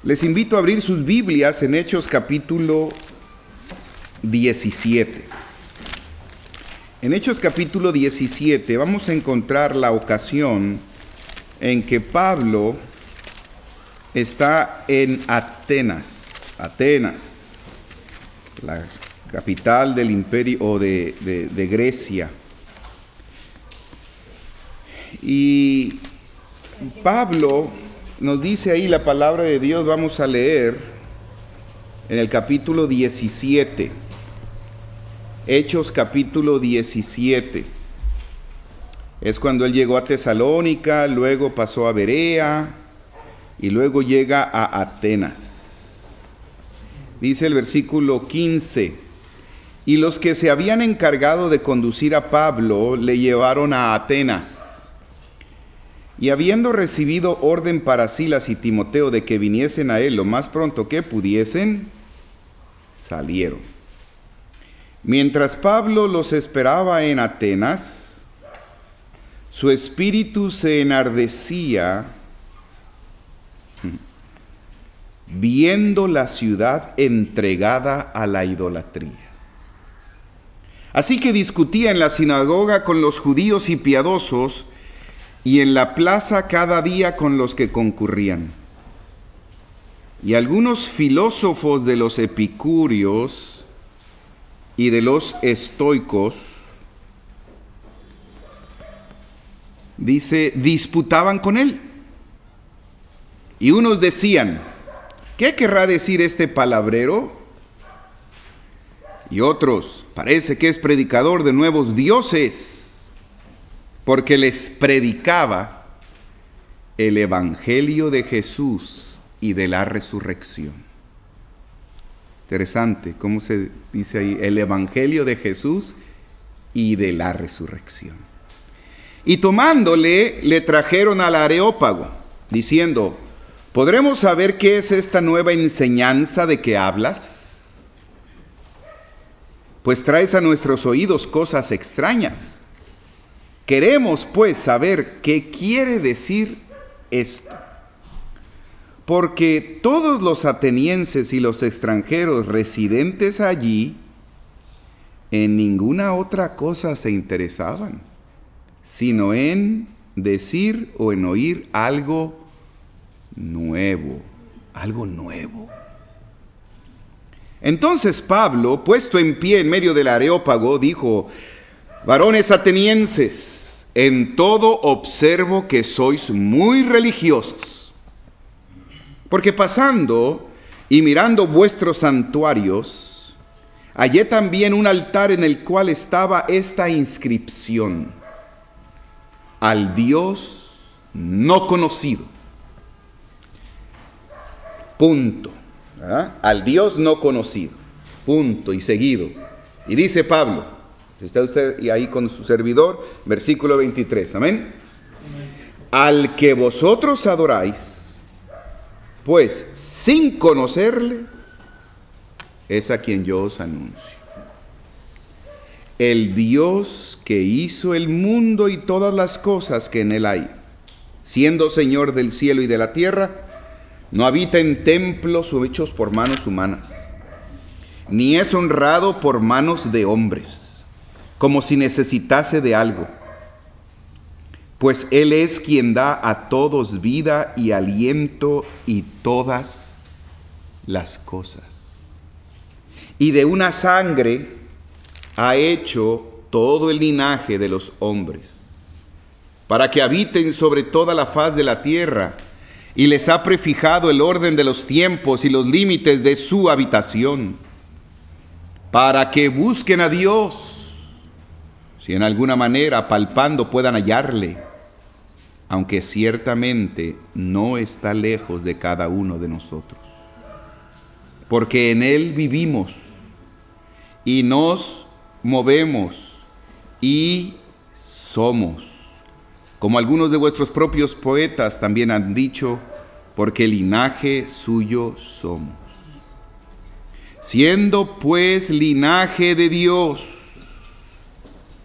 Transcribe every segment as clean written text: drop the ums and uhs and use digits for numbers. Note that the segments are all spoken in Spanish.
Les invito a abrir sus Biblias en Hechos capítulo 17. En Hechos capítulo 17 vamos a encontrar la ocasión en que Pablo está en Atenas, la capital del imperio o de Grecia. Y Pablo nos dice ahí la palabra de Dios, vamos a leer en el capítulo 17, Hechos capítulo 17. Es cuando él llegó a Tesalónica, luego pasó a Berea y luego llega a Atenas. Dice el versículo 15, y los que se habían encargado de conducir a Pablo le llevaron a Atenas. Y habiendo recibido orden para Silas y Timoteo de que viniesen a él lo más pronto que pudiesen, salieron. Mientras Pablo los esperaba en Atenas, su espíritu se enardecía viendo la ciudad entregada a la idolatría. Así que discutía en la sinagoga con los judíos y piadosos, y en la plaza cada día con los que concurrían. Y algunos filósofos de los epicúreos y de los estoicos, dice, disputaban con él. Y unos decían, ¿qué querrá decir este palabrero? Y otros, parece que es predicador de nuevos dioses, porque les predicaba el evangelio de Jesús y de la resurrección. Interesante, ¿cómo se dice ahí? El evangelio de Jesús y de la resurrección. Y tomándole, le trajeron al Areópago, diciendo, ¿podremos saber qué es esta nueva enseñanza de que hablas? Pues traes a nuestros oídos cosas extrañas. Queremos, pues, saber qué quiere decir esto. Porque todos los atenienses y los extranjeros residentes allí, en ninguna otra cosa se interesaban, sino en decir o en oír algo nuevo. Entonces Pablo, puesto en pie en medio del Areópago, dijo, varones atenienses, en todo observo que sois muy religiosos, porque pasando y mirando vuestros santuarios, hallé también un altar en el cual estaba esta inscripción, al Dios no conocido. Punto. ¿Verdad? Al Dios no conocido. Punto y seguido. Y dice Pablo, está usted ahí con su servidor, versículo 23, amén. Al que vosotros adoráis, pues sin conocerle, es a quien yo os anuncio. El Dios que hizo el mundo y todas las cosas que en él hay, siendo Señor del cielo y de la tierra, no habita en templos hechos por manos humanas, ni es honrado por manos de hombres, como si necesitase de algo, pues Él es quien da a todos vida y aliento y todas las cosas. Y de una sangre ha hecho todo el linaje de los hombres, para que habiten sobre toda la faz de la tierra, y les ha prefijado el orden de los tiempos y los límites de su habitación, para que busquen a Dios, si en alguna manera palpando puedan hallarle, aunque ciertamente no está lejos de cada uno de nosotros. Porque en Él vivimos y nos movemos y somos, como algunos de vuestros propios poetas también han dicho, porque linaje suyo somos. Siendo pues linaje de Dios,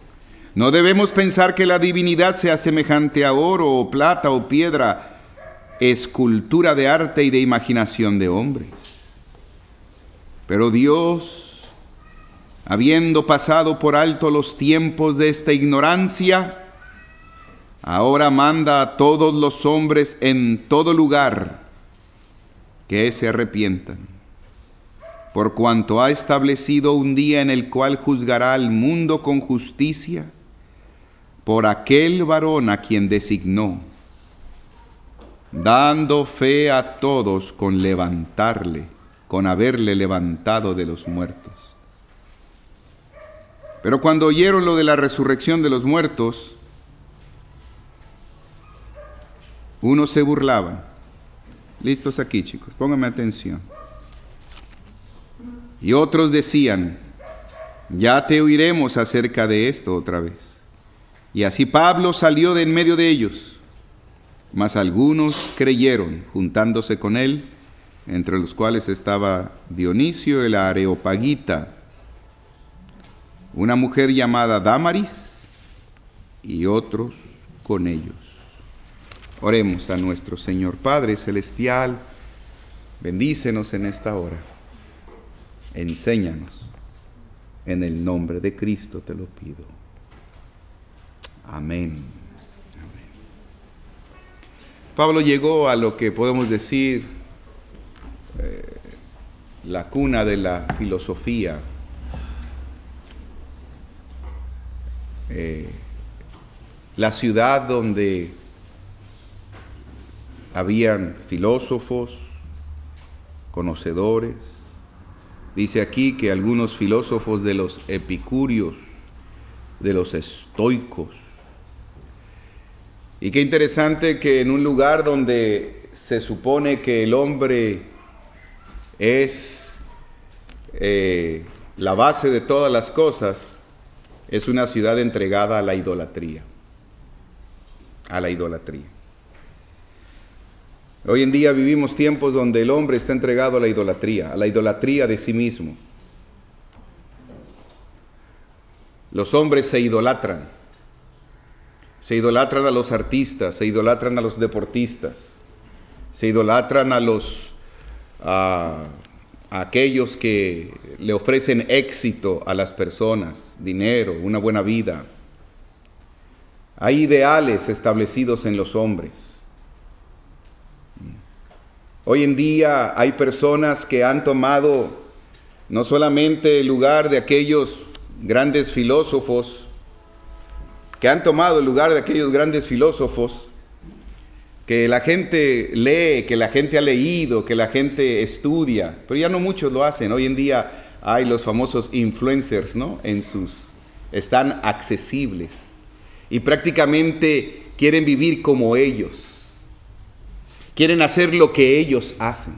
no debemos pensar que la divinidad sea semejante a oro o plata o piedra, escultura de arte y de imaginación de hombres. Pero Dios, habiendo pasado por alto los tiempos de esta ignorancia, ahora manda a todos los hombres en todo lugar que se arrepientan, por cuanto ha establecido un día en el cual juzgará al mundo con justicia por aquel varón a quien designó, dando fe a todos con haberle levantado de los muertos. Pero cuando oyeron lo de la resurrección de los muertos, unos se burlaban. Listos aquí, chicos, pónganme atención. Y otros decían, ya te oiremos acerca de esto otra vez. Y así Pablo salió de en medio de ellos, mas algunos creyeron, juntándose con él, entre los cuales estaba Dionisio el Areopagita, una mujer llamada Dámaris, y otros con ellos. Oremos a nuestro Señor. Padre Celestial, bendícenos en esta hora. Enséñanos. En el nombre de Cristo te lo pido. Amén. Amén. Pablo llegó a lo que podemos decir la cuna de la filosofía. La ciudad donde habían filósofos, conocedores. Dice aquí que algunos filósofos de los epicúreos, de los estoicos. Y qué interesante que en un lugar donde se supone que el hombre es la base de todas las cosas, es una ciudad entregada a la idolatría. A la idolatría. Hoy en día vivimos tiempos donde el hombre está entregado a la idolatría de sí mismo. Los hombres se idolatran a los artistas, se idolatran a los deportistas, se idolatran a aquellos que le ofrecen éxito a las personas, dinero, una buena vida. Hay ideales establecidos en los hombres. Hoy en día hay personas que han tomado no solamente el lugar de aquellos grandes filósofos, que la gente lee, que la gente ha leído, que la gente estudia, pero ya no muchos lo hacen. Hoy en día hay los famosos influencers, ¿no? Están accesibles y prácticamente quieren vivir como ellos. Quieren hacer lo que ellos hacen.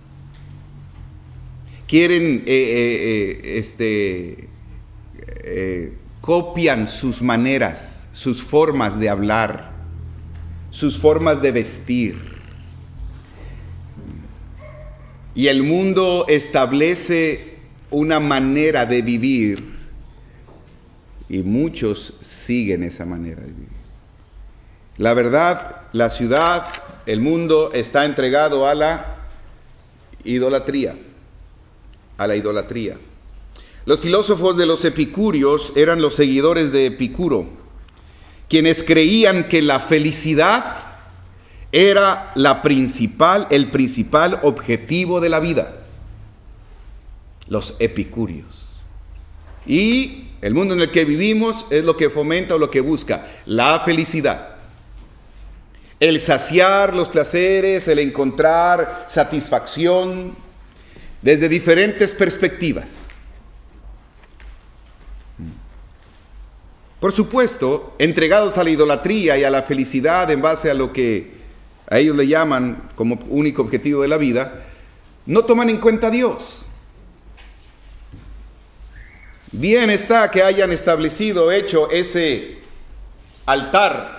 Quieren, copian sus maneras, sus formas de hablar, sus formas de vestir. Y el mundo establece una manera de vivir y muchos siguen esa manera de vivir. La verdad, la ciudad, el mundo está entregado a la idolatría. Los filósofos de los epicúreos eran los seguidores de Epicuro, quienes creían que la felicidad era el principal objetivo de la vida. Los epicúreos. Y el mundo en el que vivimos es lo que fomenta o lo que busca la felicidad. El saciar los placeres, el encontrar satisfacción desde diferentes perspectivas. Por supuesto, entregados a la idolatría y a la felicidad en base a lo que a ellos le llaman como único objetivo de la vida, no toman en cuenta a Dios. Bien está que hayan hecho ese altar,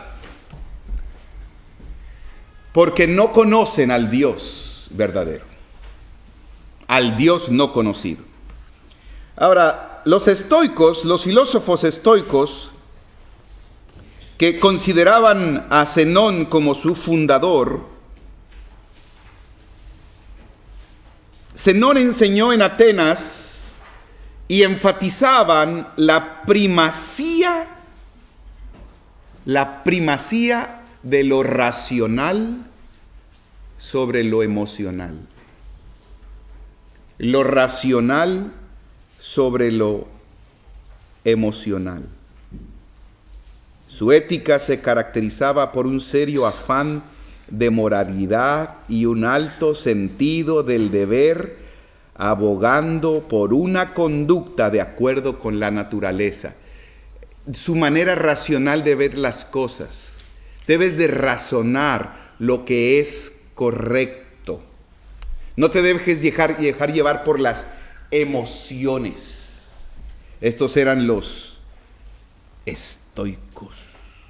porque no conocen al Dios verdadero, al Dios no conocido. Ahora, los filósofos estoicos, que consideraban a Zenón como su fundador, Zenón enseñó en Atenas y enfatizaban la primacía de lo racional sobre lo emocional. Lo racional sobre lo emocional. Su ética se caracterizaba por un serio afán de moralidad y un alto sentido del deber, abogando por una conducta de acuerdo con la naturaleza. Su manera racional de ver las cosas. Debes de razonar lo que es correcto. No te dejes dejar llevar por las emociones. Estos eran los estoicos.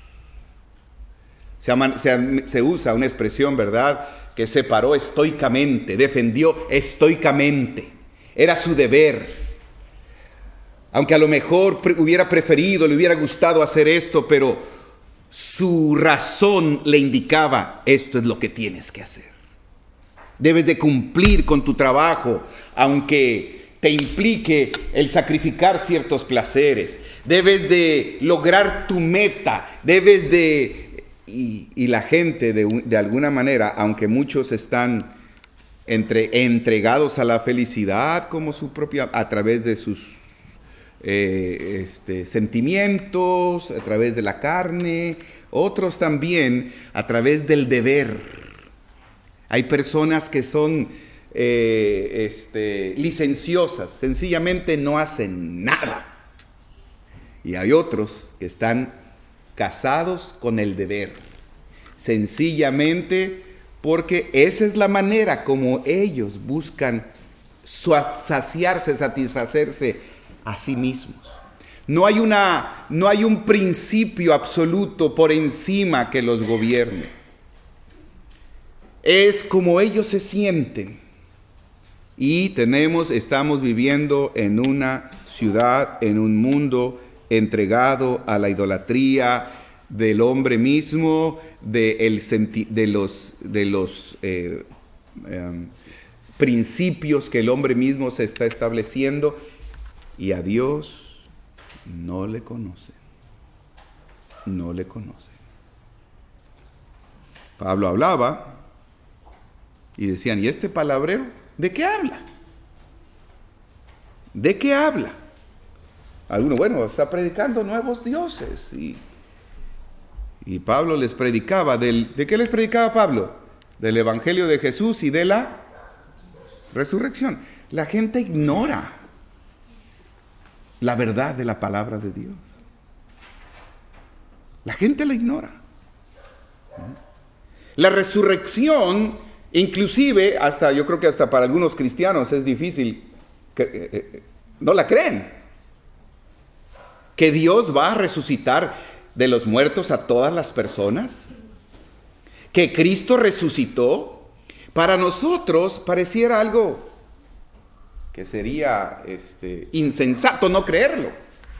Se usa una expresión, ¿verdad?, que se paró estoicamente, defendió estoicamente. Era su deber. Aunque a lo mejor hubiera preferido, le hubiera gustado hacer esto, pero su razón le indicaba, esto es lo que tienes que hacer. Debes de cumplir con tu trabajo, aunque te implique el sacrificar ciertos placeres. Debes de lograr tu meta, debes de... Y la gente, de alguna manera, aunque muchos están entregados a la felicidad como su propia, a través de sus sentimientos, a través de la carne, otros también a través del deber. Hay personas que son licenciosas, sencillamente no hacen nada. Y hay otros que están casados con el deber, sencillamente porque esa es la manera como ellos buscan satisfacerse a sí mismos. No hay un principio absoluto por encima que los gobierne. Es como ellos se sienten. Y estamos viviendo en una ciudad, en un mundo entregado a la idolatría del hombre mismo, de los principios que el hombre mismo se está estableciendo, y a Dios no le conocen. No le conocen. Pablo hablaba y decían, ¿y este palabrero de qué habla? ¿De qué habla? Alguno, bueno, está predicando nuevos dioses. Y Pablo les predicaba, ¿de qué les predicaba Pablo? Del Evangelio de Jesús y de la resurrección. La gente ignora la verdad de la palabra de Dios. La gente la ignora. La resurrección, inclusive, yo creo que hasta para algunos cristianos es difícil, no la creen. ¿Que Dios va a resucitar de los muertos a todas las personas? ¿Que Cristo resucitó? Para nosotros pareciera algo que sería insensato no creerlo.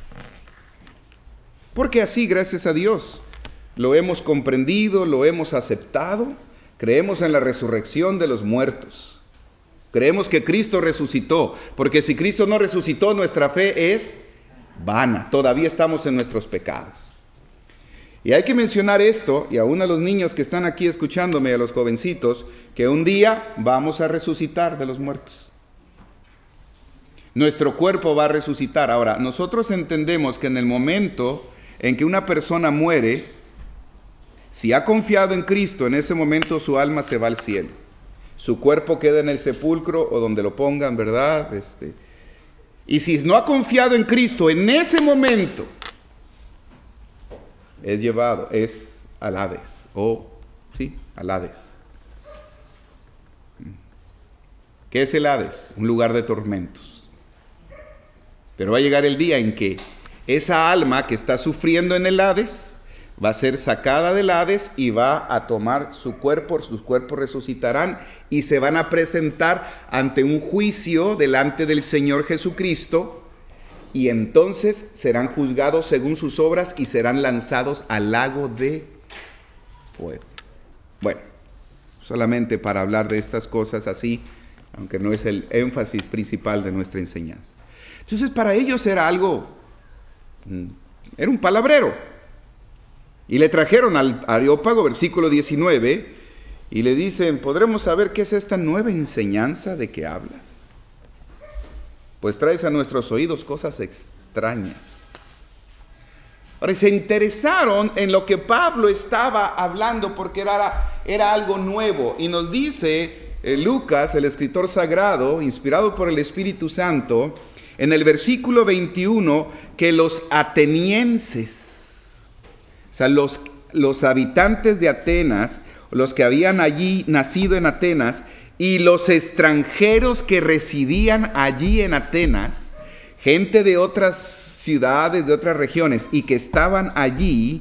Porque así, gracias a Dios, lo hemos comprendido, lo hemos aceptado. Creemos en la resurrección de los muertos. Creemos que Cristo resucitó, porque si Cristo no resucitó, nuestra fe es vana, todavía estamos en nuestros pecados. Y hay que mencionar esto, y aún a los niños que están aquí escuchándome, a los jovencitos, que un día vamos a resucitar de los muertos. Nuestro cuerpo va a resucitar. Ahora, nosotros entendemos que en el momento en que una persona muere, si ha confiado en Cristo, en ese momento su alma se va al cielo. Su cuerpo queda en el sepulcro o donde lo pongan, ¿verdad? Y si no ha confiado en Cristo, en ese momento es llevado, al Hades, al Hades. ¿Qué es el Hades? Un lugar de tormentos. Pero va a llegar el día en que esa alma que está sufriendo en el Hades va a ser sacada del Hades y va a tomar sus cuerpos resucitarán y se van a presentar ante un juicio delante del Señor Jesucristo, y entonces serán juzgados según sus obras y serán lanzados al lago de fuego. Bueno, solamente para hablar de estas cosas así aunque no es el énfasis principal de nuestra enseñanza. Entonces para ellos era era un palabrero. Y le trajeron al Areópago, versículo 19, y le dicen, ¿podremos saber qué es esta nueva enseñanza de que hablas? Pues traes a nuestros oídos cosas extrañas. Ahora, se interesaron en lo que Pablo estaba hablando porque era algo nuevo. Y nos dice Lucas, el escritor sagrado, inspirado por el Espíritu Santo, en el versículo 21, que los atenienses, o sea, los habitantes de Atenas, los que habían allí nacido en Atenas, y los extranjeros que residían allí en Atenas, gente de otras ciudades, de otras regiones, y que estaban allí,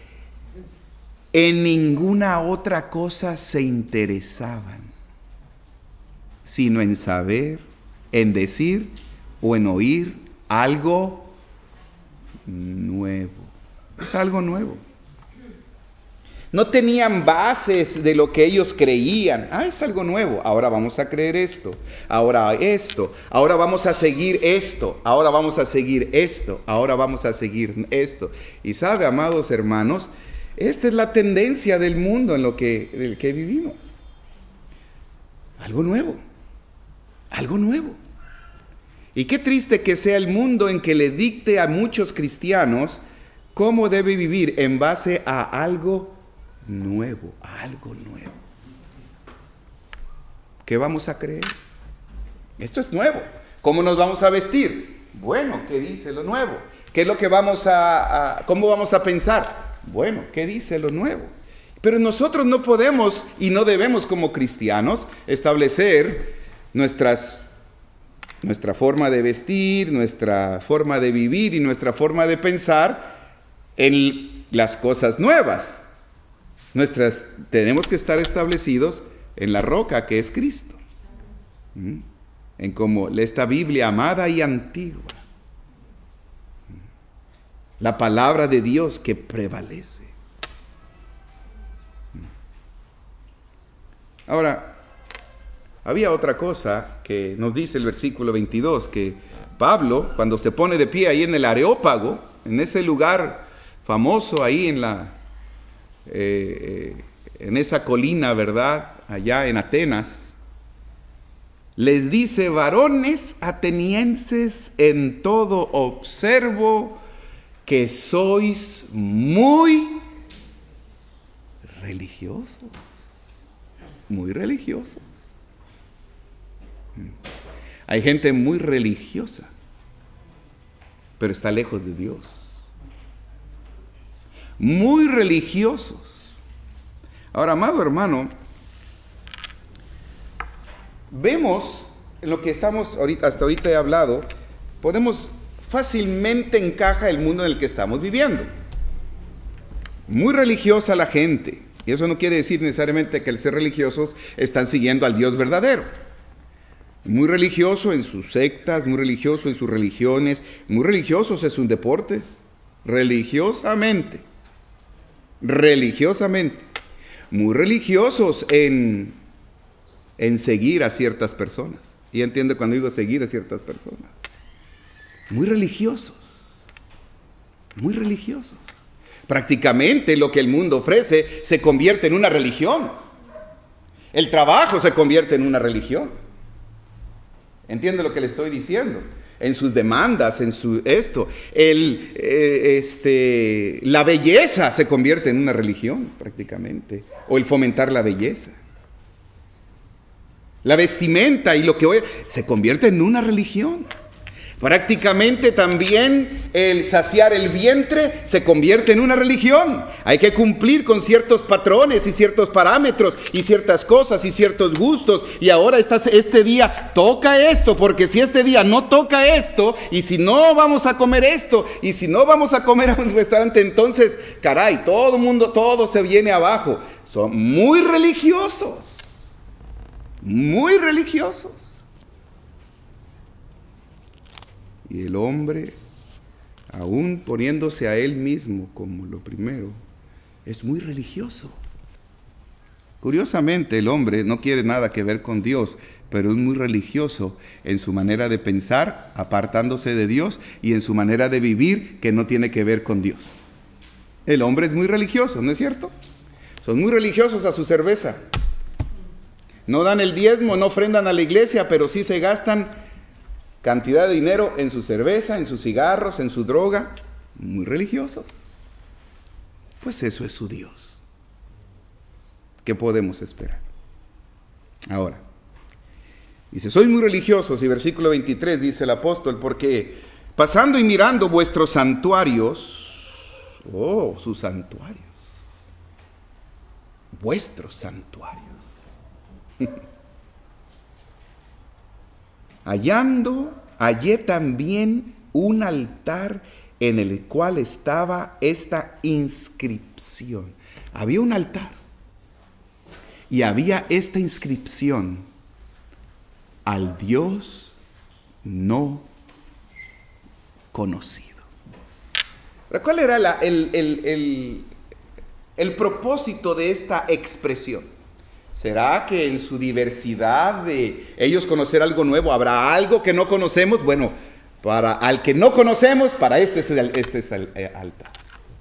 en ninguna otra cosa se interesaban, sino en saber, en decir o en oír algo nuevo. Es algo nuevo. No tenían bases de lo que ellos creían. Es algo nuevo. Ahora vamos a creer esto. Ahora esto. Ahora vamos a seguir esto. Ahora vamos a seguir esto. Ahora vamos a seguir esto. Y sabe, amados hermanos, esta es la tendencia del mundo en el que vivimos. Algo nuevo. Algo nuevo. Y qué triste que sea el mundo en que le dicte a muchos cristianos cómo debe vivir en base a algo nuevo, algo nuevo. ¿Qué vamos a creer? Esto es nuevo. ¿Cómo nos vamos a vestir? Bueno, ¿qué dice lo nuevo? ¿Qué es lo que cómo vamos a pensar? Bueno, ¿qué dice lo nuevo? Pero nosotros no podemos y no debemos como cristianos establecer nuestra forma de vestir, nuestra forma de vivir y nuestra forma de pensar en las cosas nuevas. Tenemos que estar establecidos en la roca que es Cristo, en como esta Biblia amada y antigua, la palabra de Dios que prevalece. Ahora, había otra cosa que nos dice el versículo 22, que Pablo, cuando se pone de pie ahí en el Areópago, en ese lugar famoso ahí en esa colina, ¿verdad?, allá en Atenas, les dice: varones atenienses, en todo observo que sois muy religiosos. Muy religiosos. Hay gente muy religiosa, pero está lejos de Dios. Muy religiosos. Ahora, amado hermano, vemos en lo que hasta ahorita he hablado, fácilmente encaja el mundo en el que estamos viviendo. Muy religiosa la gente. Y eso no quiere decir necesariamente que al ser religiosos están siguiendo al Dios verdadero. Muy religioso en sus sectas, muy religioso en sus religiones, muy religiosos en sus deportes, religiosamente, muy religiosos en seguir a ciertas personas. Y entiende cuando digo seguir a ciertas personas. Muy religiosos. Prácticamente lo que el mundo ofrece se convierte en una religión. El trabajo se convierte en una religión. ¿Entiende lo que le estoy diciendo? En sus demandas, la belleza se convierte en una religión prácticamente, o el fomentar la belleza. La vestimenta y lo que hoy se convierte en una religión. Prácticamente también el saciar el vientre se convierte en una religión. Hay que cumplir con ciertos patrones y ciertos parámetros y ciertas cosas y ciertos gustos. Y ahora este día toca esto, porque si este día no toca esto, y si no vamos a comer esto, y si no vamos a comer a un restaurante, entonces, caray, todo se viene abajo. Son muy religiosos. Muy religiosos. Y el hombre, aún poniéndose a él mismo como lo primero, es muy religioso. Curiosamente, el hombre no quiere nada que ver con Dios, pero es muy religioso en su manera de pensar, apartándose de Dios, y en su manera de vivir, que no tiene que ver con Dios. El hombre es muy religioso, ¿no es cierto? Son muy religiosos a su cerveza. No dan el diezmo, no ofrendan a la iglesia, pero sí se gastan cantidad de dinero en su cerveza, en sus cigarros, en su droga. Muy religiosos. Pues eso es su Dios. ¿Qué podemos esperar? Ahora, dice, sois muy religiosos, y versículo 23 dice el apóstol, porque pasando y mirando vuestros santuarios, sus santuarios, vuestros santuarios, hallé también un altar en el cual estaba esta inscripción. Había un altar y había esta inscripción: al Dios no conocido. ¿Cuál era el propósito de esta expresión? ¿Será que en su diversidad de ellos conocer algo nuevo habrá algo que no conocemos? Bueno, para al que no conocemos, para este es el altar.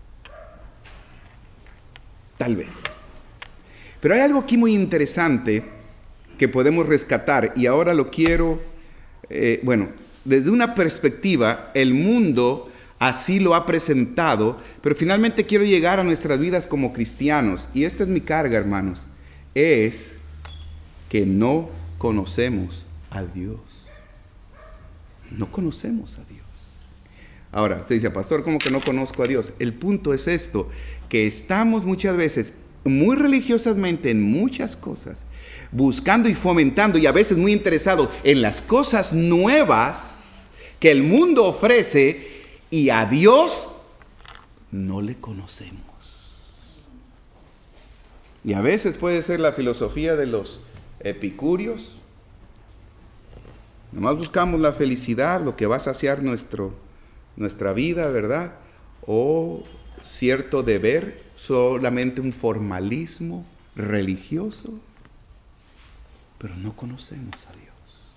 Tal vez. Pero hay algo aquí muy interesante que podemos rescatar, y ahora lo quiero, desde una perspectiva, el mundo así lo ha presentado, pero finalmente quiero llegar a nuestras vidas como cristianos, y esta es mi carga, hermanos, es que no conocemos a Dios. No conocemos a Dios. Ahora, usted dice, pastor, ¿cómo que no conozco a Dios? El punto es esto, que estamos muchas veces muy religiosamente en muchas cosas, buscando y fomentando y a veces muy interesados en las cosas nuevas que el mundo ofrece, y a Dios no le conocemos. Y a veces puede ser la filosofía de los epicúreos. Nomás buscamos la felicidad, lo que va a saciar nuestra vida, ¿verdad? O cierto deber, solamente un formalismo religioso, pero no conocemos a Dios.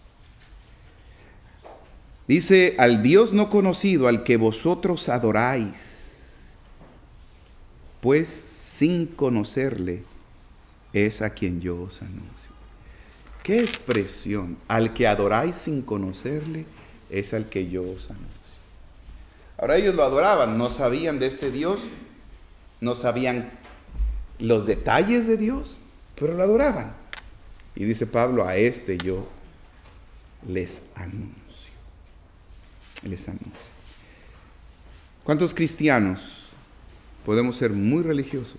Dice, al Dios no conocido, al que vosotros adoráis, pues sin conocerle es a quien yo os anuncio. ¿Qué expresión? Al que adoráis sin conocerle es al que yo os anuncio. Ahora ellos lo adoraban, no sabían de este Dios, no sabían los detalles de Dios, pero lo adoraban. Y dice Pablo, a este yo les anuncio. Les anuncio. ¿Cuántos cristianos podemos ser muy religiosos,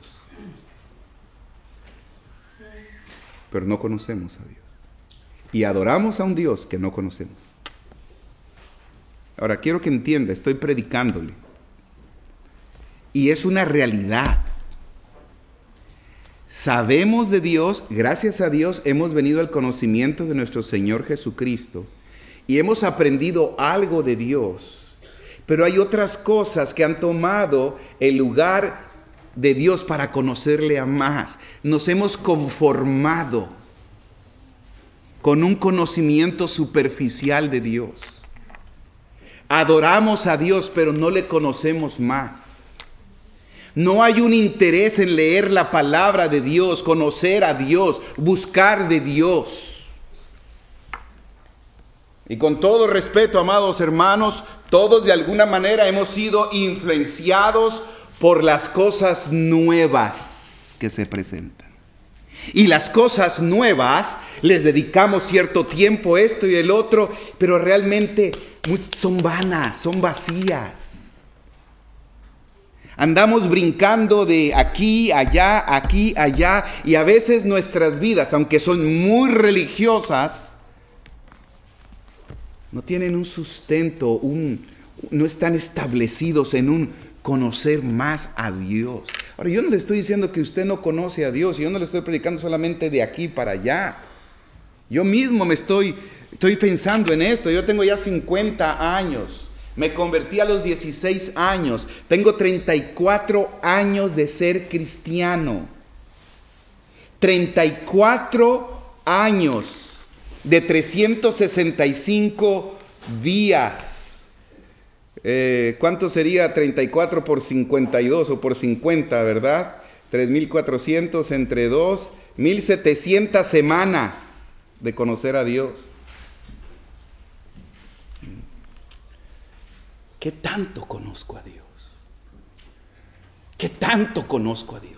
pero no conocemos a Dios? Y adoramos a un Dios que no conocemos. Ahora, quiero que entienda, estoy predicándole. Y es una realidad. Sabemos de Dios, gracias a Dios hemos venido al conocimiento de nuestro Señor Jesucristo. Y hemos aprendido algo de Dios. Pero hay otras cosas que han tomado el lugar de Dios para conocerle a más. Nos hemos conformado con un conocimiento superficial de Dios. Adoramos a Dios, pero no le conocemos más. No hay un interés en leer la palabra de Dios, conocer a Dios, buscar de Dios. Y con todo respeto, amados hermanos, todos de alguna manera hemos sido influenciados por las cosas nuevas que se presentan. Y las cosas nuevas les dedicamos cierto tiempo, esto y el otro, pero realmente son vanas, son vacías. Andamos brincando de aquí, allá, y a veces nuestras vidas, aunque son muy religiosas, no tienen un sustento, no están establecidos en un conocer más a Dios. Ahora, yo no le estoy diciendo que usted no conoce a Dios, yo no le estoy predicando solamente de aquí para allá. Yo mismo estoy pensando en esto. Yo tengo ya 50 años, me convertí a los 16 años, tengo 34 años de ser cristiano. 34 años. de 365 días. ¿Cuánto sería 34 por 52 o por 50, verdad? 3.400 entre 2, 1.700 semanas de conocer a Dios. ¿Qué tanto conozco a Dios? ¿Qué tanto conozco a Dios?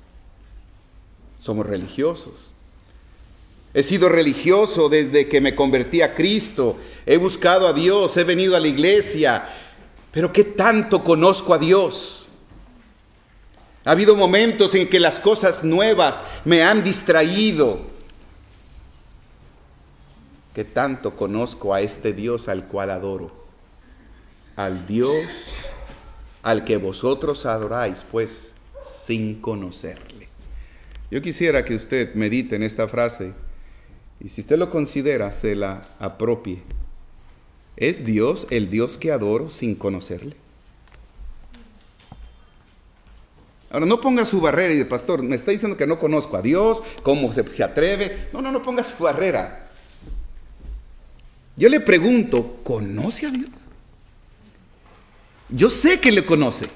Somos religiosos. He sido religioso desde que me convertí a Cristo. He buscado a Dios, he venido a la iglesia. Pero ¿qué tanto conozco a Dios? Ha habido momentos en que las cosas nuevas me han distraído. ¿Qué tanto conozco a este Dios al cual adoro? Al Dios al que vosotros adoráis, pues, sin conocerle. Yo quisiera que usted medite en esta frase y si usted lo considera, se la apropie. ¿Es Dios el Dios que adoro sin conocerle? Ahora, no ponga su barrera y dice, pastor, me está diciendo que no conozco a Dios, ¿cómo se atreve? No ponga su barrera. Yo le pregunto, ¿conoce a Dios? Yo sé que le conoce,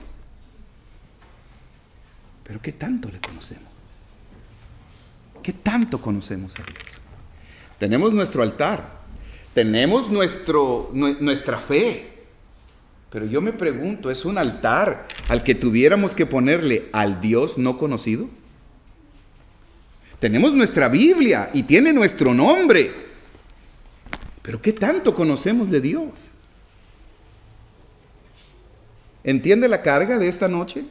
pero ¿qué tanto le conocemos? ¿Qué tanto conocemos a Dios? Tenemos nuestro altar, tenemos nuestra fe, pero yo me pregunto, ¿es un altar al que tuviéramos que ponerle al Dios no conocido? Tenemos nuestra Biblia y tiene nuestro nombre, pero ¿qué tanto conocemos de Dios? ¿Entiende la carga de esta noche?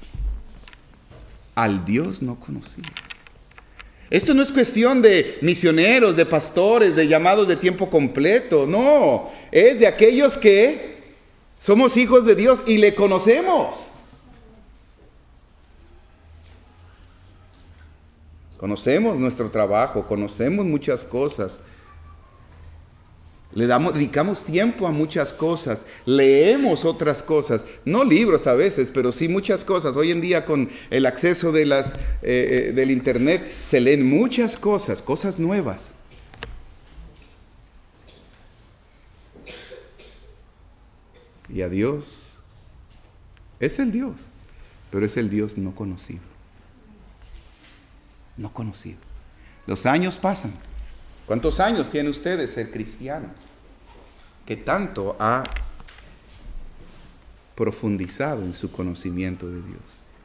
Al Dios no conocido. Esto no es cuestión de misioneros, de pastores, de llamados de tiempo completo. No, es de aquellos que somos hijos de Dios y le conocemos. Conocemos nuestro trabajo, conocemos muchas cosas. Dedicamos tiempo a muchas cosas, leemos otras cosas, no libros a veces, pero sí muchas cosas. Hoy en día con el acceso de del internet se leen muchas cosas, cosas nuevas. Y a Dios, es el Dios, pero es el Dios no conocido. No conocido. Los años pasan. ¿Cuántos años tiene usted de ser cristiano? ¿Qué tanto ha profundizado en su conocimiento de Dios?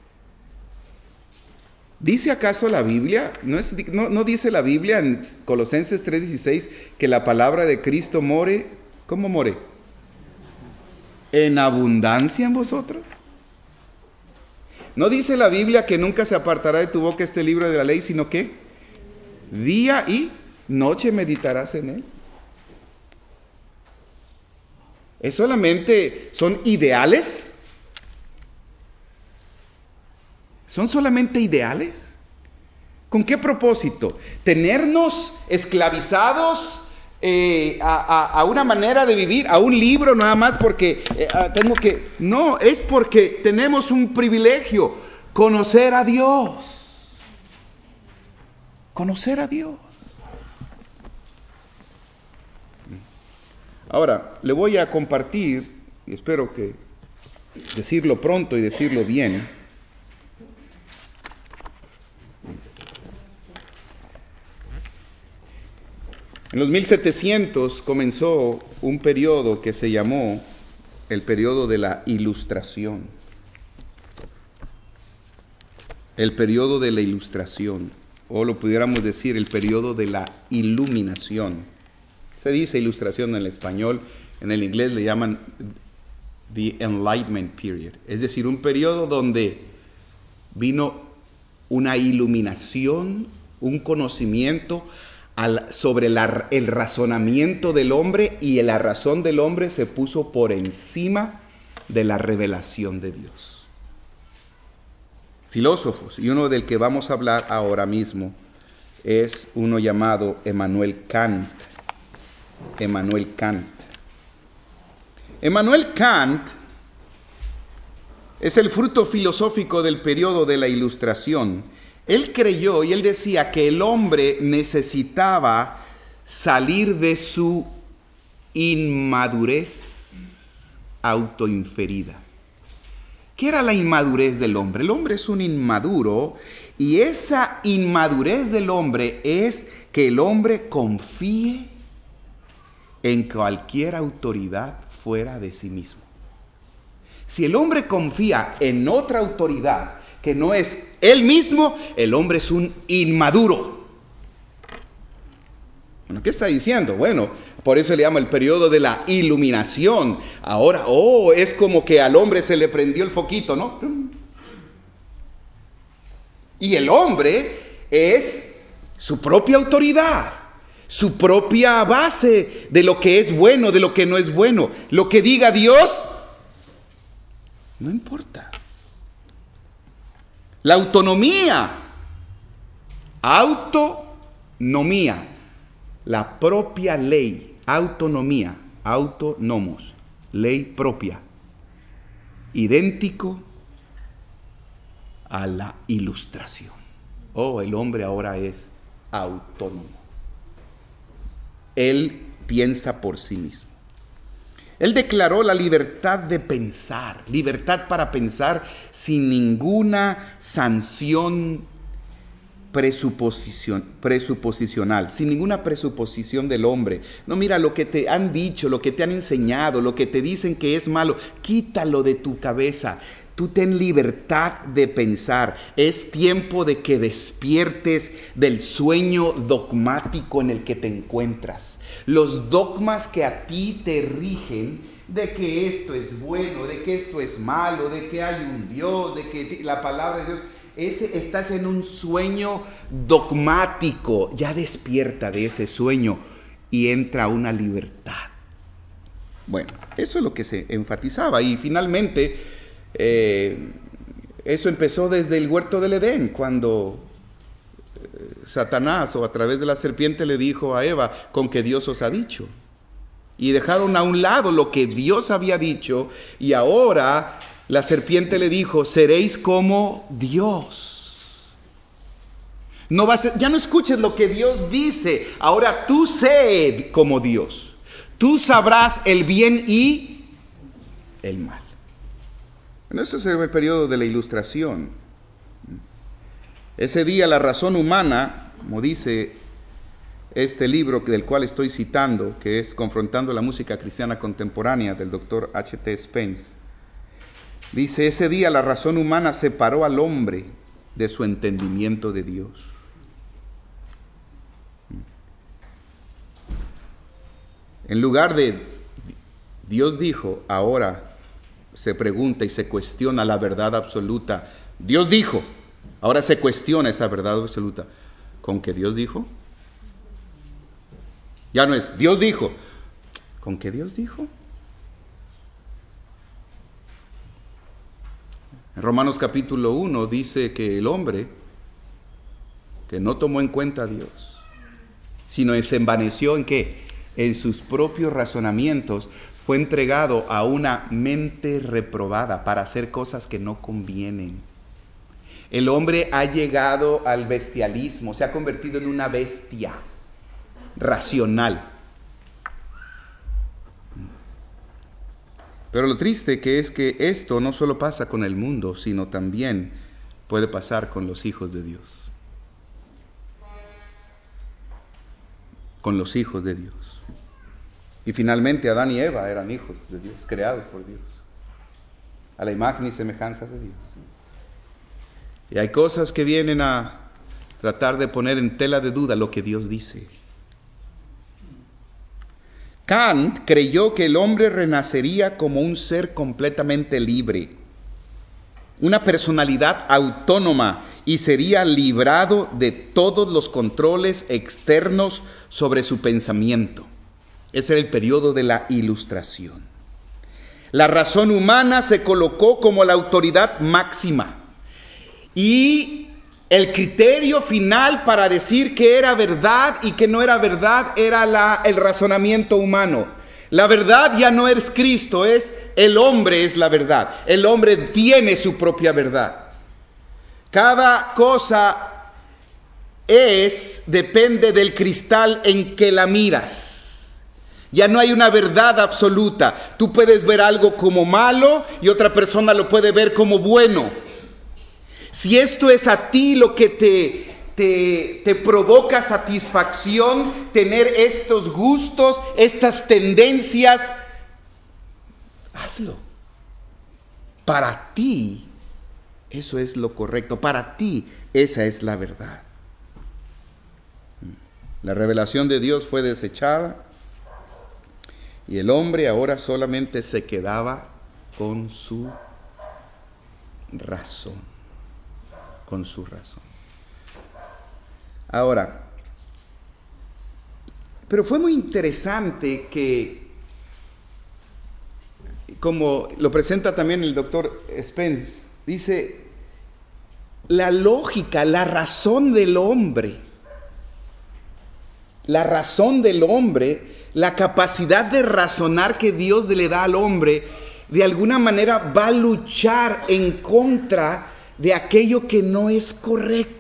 ¿Dice acaso la Biblia? ¿No dice la Biblia en Colosenses 3:16 que la palabra de Cristo more? ¿Cómo more? ¿En abundancia en vosotros? ¿No dice la Biblia que nunca se apartará de tu boca este libro de la ley, sino que día y noche meditarás en él? ¿Es solamente, son ideales? ¿Son solamente ideales? ¿Con qué propósito? ¿Tenernos esclavizados a una manera de vivir, a un libro nada más porque tengo que... No, es porque tenemos un privilegio, conocer a Dios. Conocer a Dios. Ahora, le voy a compartir, y espero que decirlo pronto y decirlo bien. En los 1700 comenzó un periodo que se llamó el periodo de la Ilustración. El periodo de la Ilustración, o lo pudiéramos decir el periodo de la Iluminación. Se dice ilustración en el español, en el inglés le llaman the Enlightenment Period. Es decir, un periodo donde vino una iluminación, un conocimiento sobre el razonamiento del hombre, y la razón del hombre se puso por encima de la revelación de Dios. Filósofos, y uno del que vamos a hablar ahora mismo es uno llamado Immanuel Kant. Immanuel Kant. Immanuel Kant es el fruto filosófico del periodo de la Ilustración. Él creyó y él decía que el hombre necesitaba salir de su inmadurez autoinferida. ¿Qué era la inmadurez del hombre? El hombre es un inmaduro, y esa inmadurez del hombre es que el hombre confíe en cualquier autoridad fuera de sí mismo. Si el hombre confía en otra autoridad que no es él mismo, el hombre es un inmaduro. Bueno, ¿qué está diciendo? Bueno, por eso le llama el periodo de la iluminación. Ahora, es como que al hombre se le prendió el foquito, ¿no? Y el hombre es su propia autoridad, su propia base de lo que es bueno, de lo que no es bueno. Lo que diga Dios, no importa. La autonomía, la propia ley, autonomía, autonomos, ley propia, idéntico a la ilustración. El hombre ahora es autónomo. Él piensa por sí mismo. Él declaró la libertad de pensar, libertad para pensar sin ninguna sanción presuposicional, sin ninguna presuposición del hombre. No, mira, lo que te han dicho, lo que te han enseñado, lo que te dicen que es malo, quítalo de tu cabeza. Tú ten libertad de pensar. Es tiempo de que despiertes del sueño dogmático en el que te encuentras. Los dogmas que a ti te rigen, de que esto es bueno, de que esto es malo, de que hay un Dios, de que la palabra de Dios, estás en un sueño dogmático. Ya despierta de ese sueño y entra una libertad. Bueno, eso es lo que se enfatizaba, y finalmente eso empezó desde el huerto del Edén, cuando Satanás, o a través de la serpiente, le dijo a Eva: con que Dios os ha dicho. Y dejaron a un lado lo que Dios había dicho, y ahora la serpiente le dijo: seréis como Dios. Ya no escuches lo que Dios dice, ahora tú sé como Dios. Tú sabrás el bien y el mal. Bueno, ese es el periodo de la ilustración. Ese día la razón humana, como dice este libro del cual estoy citando, que es Confrontando la música cristiana contemporánea, del Dr. H.T. Spence, dice: ese día la razón humana separó al hombre de su entendimiento de Dios. En lugar de Dios dijo, ahora se pregunta y se cuestiona la verdad absoluta. Dios dijo, ahora se cuestiona esa verdad absoluta. ¿Con qué Dios dijo? Ya no es Dios dijo. ¿Con qué Dios dijo? En Romanos capítulo 1 dice que el hombre que no tomó en cuenta a Dios, sino se envaneció en ¿qué? En sus propios razonamientos, fue entregado a una mente reprobada para hacer cosas que no convienen. El hombre ha llegado al bestialismo, se ha convertido en una bestia racional. Pero lo triste que es que esto no solo pasa con el mundo, sino también puede pasar con los hijos de Dios. Con los hijos de Dios. Y finalmente Adán y Eva eran hijos de Dios, creados por Dios, a la imagen y semejanza de Dios. Y hay cosas que vienen a tratar de poner en tela de duda lo que Dios dice. Kant creyó que el hombre renacería como un ser completamente libre, una personalidad autónoma, y sería librado de todos los controles externos sobre su pensamiento. Ese era el periodo de la ilustración. La razón humana se colocó como la autoridad máxima. Y el criterio final para decir qué era verdad y qué no era verdad era el razonamiento humano. La verdad ya no es Cristo, el hombre es la verdad. El hombre tiene su propia verdad. Cada cosa depende del cristal en que la miras. Ya no hay una verdad absoluta. Tú puedes ver algo como malo y otra persona lo puede ver como bueno. Si esto es a ti lo que te provoca satisfacción, tener estos gustos, estas tendencias, hazlo. Para ti, eso es lo correcto. Para ti, esa es la verdad. La revelación de Dios fue desechada y el hombre ahora solamente se quedaba con su razón. Con su razón. Ahora, pero fue muy interesante que, como lo presenta también el doctor Spence, dice, la lógica, la razón del hombre, la capacidad de razonar que Dios le da al hombre, de alguna manera va a luchar en contra de aquello que no es correcto.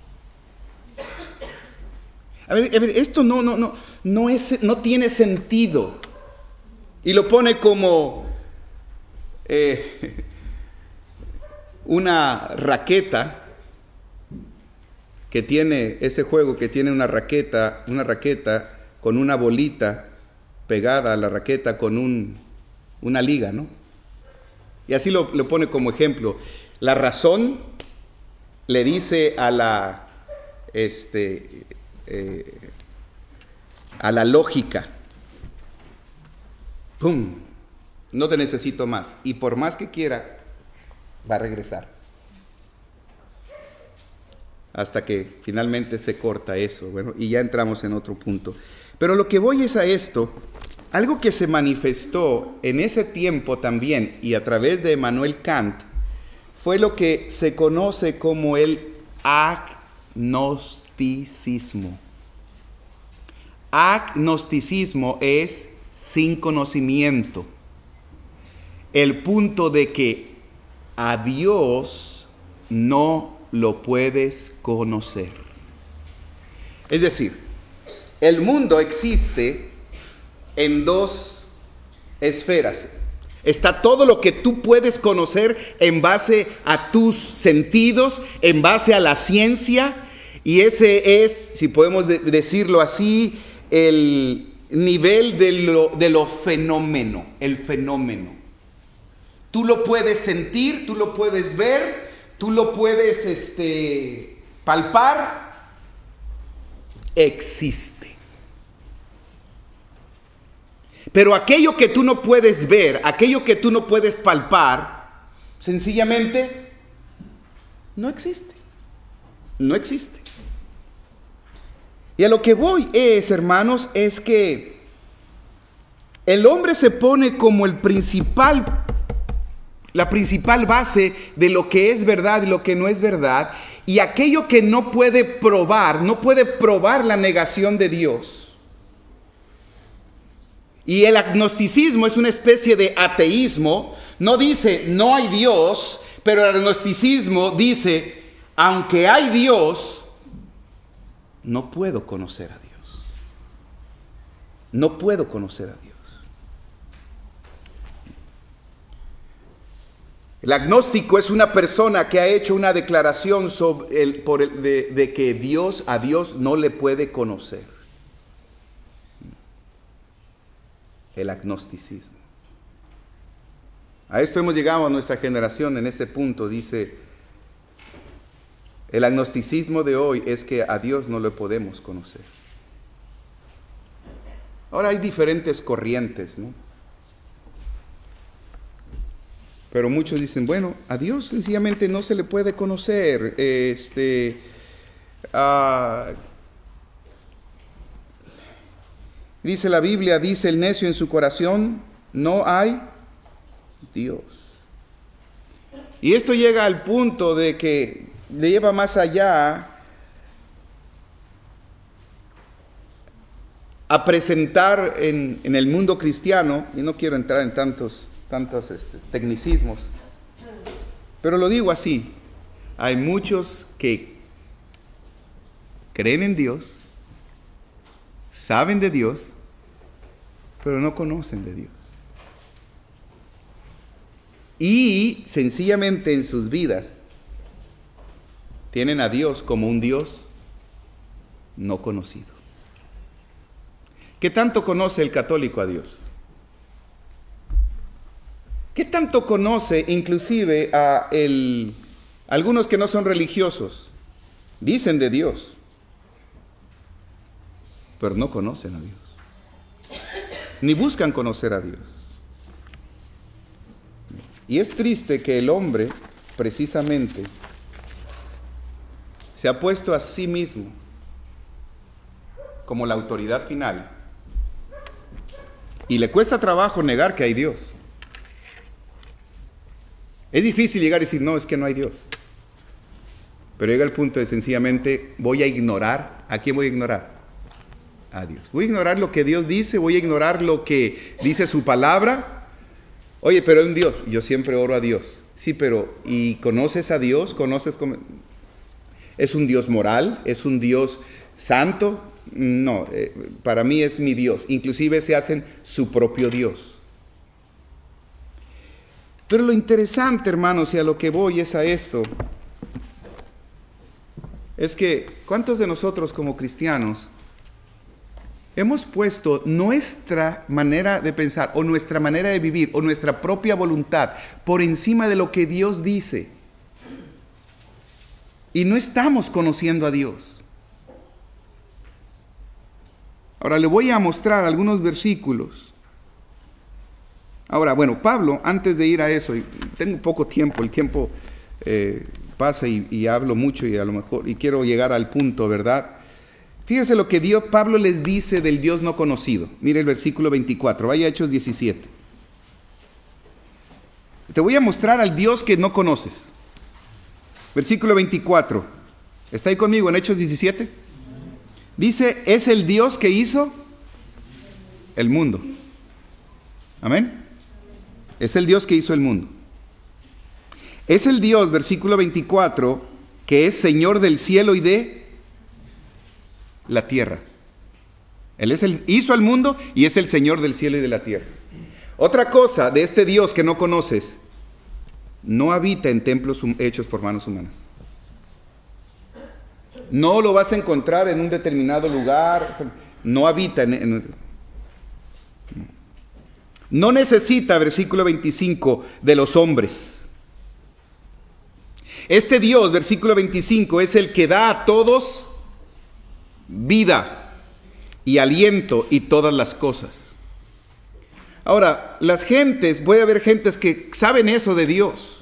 A ver, esto no tiene sentido. Y lo pone como una raqueta que tiene, ese juego que tiene una raqueta con una bolita pegada a la raqueta con una liga, ¿no? Y así lo pone como ejemplo. La razón le dice a la lógica, ¡pum!, no te necesito más. Y por más que quiera, va a regresar. Hasta que finalmente se corta eso. Bueno, y ya entramos en otro punto. Pero lo que voy es a esto. Algo que se manifestó en ese tiempo también y a través de Emmanuel Kant fue lo que se conoce como el agnosticismo. Agnosticismo es sin conocimiento. El punto de que a Dios no lo puedes conocer. Es decir, el mundo existe en dos esferas. Está todo lo que tú puedes conocer en base a tus sentidos, en base a la ciencia, y ese es, si podemos decirlo así, el nivel de lo fenómeno, el fenómeno. Tú lo puedes sentir, tú lo puedes ver, tú lo puedes palpar, existe. Pero aquello que tú no puedes ver, aquello que tú no puedes palpar, sencillamente no existe. No existe. Y a lo que voy hermanos, es que el hombre se pone como la principal base de lo que es verdad y lo que no es verdad, y aquello que no puede probar la negación de Dios. Y el agnosticismo es una especie de ateísmo. No dice no hay Dios, pero el agnosticismo dice, aunque hay Dios, no puedo conocer a Dios. No puedo conocer a Dios. El agnóstico es una persona que ha hecho una declaración de que a Dios no le puede conocer. El agnosticismo. A esto hemos llegado a nuestra generación en este punto. Dice, el agnosticismo de hoy es que a Dios no lo podemos conocer. Ahora hay diferentes corrientes, ¿no? Pero muchos dicen, bueno, a Dios sencillamente no se le puede conocer. Dice la Biblia, dice el necio en su corazón, no hay Dios. Y esto llega al punto de que le lleva más allá a presentar en el mundo cristiano, y no quiero entrar en tantos tecnicismos, pero lo digo así, hay muchos que creen en Dios, saben de Dios, pero no conocen de Dios. Y sencillamente en sus vidas tienen a Dios como un Dios no conocido. ¿Qué tanto conoce el católico a Dios? ¿Qué tanto conoce inclusive a algunos que no son religiosos? Dicen de Dios, pero no conocen a Dios, ni buscan conocer a Dios. Y es triste que el hombre, precisamente, se ha puesto a sí mismo como la autoridad final, y le cuesta trabajo negar que hay Dios. Es difícil llegar y decir, no, es que no hay Dios. Pero llega el punto de sencillamente, voy a ignorar. ¿A quién voy a ignorar? A Dios. Voy a ignorar lo que Dios dice, voy a ignorar lo que dice su palabra. Oye, pero hay un Dios. Yo siempre oro a Dios. Sí, pero ¿y conoces a Dios? ¿Conoces cómo? ¿Es un Dios moral? ¿Es un Dios santo? No, para mí es mi Dios. Inclusive se hacen su propio Dios. Pero lo interesante, hermanos, y a lo que voy es a esto, es que ¿cuántos de nosotros como cristianos hemos puesto nuestra manera de pensar o nuestra manera de vivir o nuestra propia voluntad por encima de lo que Dios dice? Y no estamos conociendo a Dios. Ahora le voy a mostrar algunos versículos. Ahora, bueno, Pablo, antes de ir a eso, y tengo poco tiempo, el tiempo pasa y hablo mucho y a lo mejor, y quiero llegar al punto, ¿verdad? Fíjense lo que Pablo les dice del Dios no conocido. Mire el versículo 24, vaya a Hechos 17. Te voy a mostrar al Dios que no conoces. Versículo 24. ¿Está ahí conmigo en Hechos 17? Dice, es el Dios que hizo el mundo. Amén. Es el Dios que hizo el mundo. Es el Dios, versículo 24, que es Señor del cielo y de la tierra. Él hizo el mundo y es el Señor del cielo y de la tierra. Otra cosa de este Dios que no conoces, no habita en templos hechos por manos humanas. No lo vas a encontrar en un determinado lugar. No habita no necesita, versículo 25, de los hombres. Este Dios, versículo 25, es el que da a todos vida y aliento y todas las cosas. Ahora, las gentes, puede haber gentes que saben eso de Dios.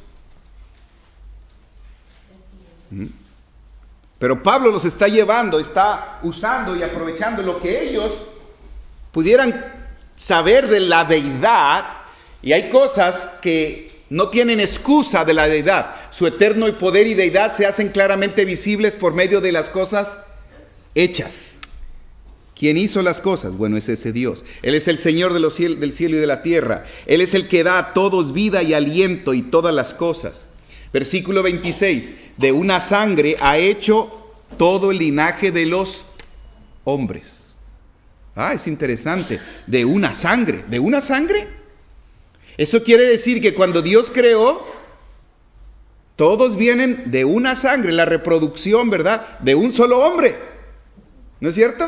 Pero Pablo los está llevando, está usando y aprovechando lo que ellos pudieran saber de la deidad, y hay cosas que no tienen excusa de la deidad. Su eterno poder y deidad se hacen claramente visibles por medio de las cosas hechas. ¿Quién hizo las cosas? Bueno, es ese Dios. Él es el Señor del cielo y de la tierra. Él es el que da a todos vida y aliento y todas las cosas. Versículo 26. De una sangre ha hecho todo el linaje de los hombres. Es interesante. ¿De una sangre? ¿De una sangre? Eso quiere decir que cuando Dios creó, todos vienen de una sangre, la reproducción, ¿verdad? De un solo hombre. ¿No es cierto?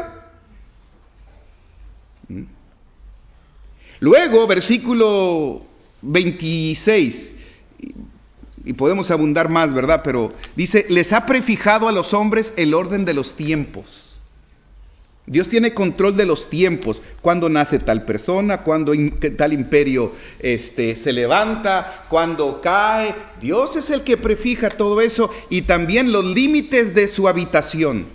Luego, versículo 26, y podemos abundar más, ¿verdad? Pero dice, les ha prefijado a los hombres el orden de los tiempos. Dios tiene control de los tiempos, cuando nace tal persona, cuando tal imperio se levanta, cuando cae. Dios es el que prefija todo eso y también los límites de su habitación.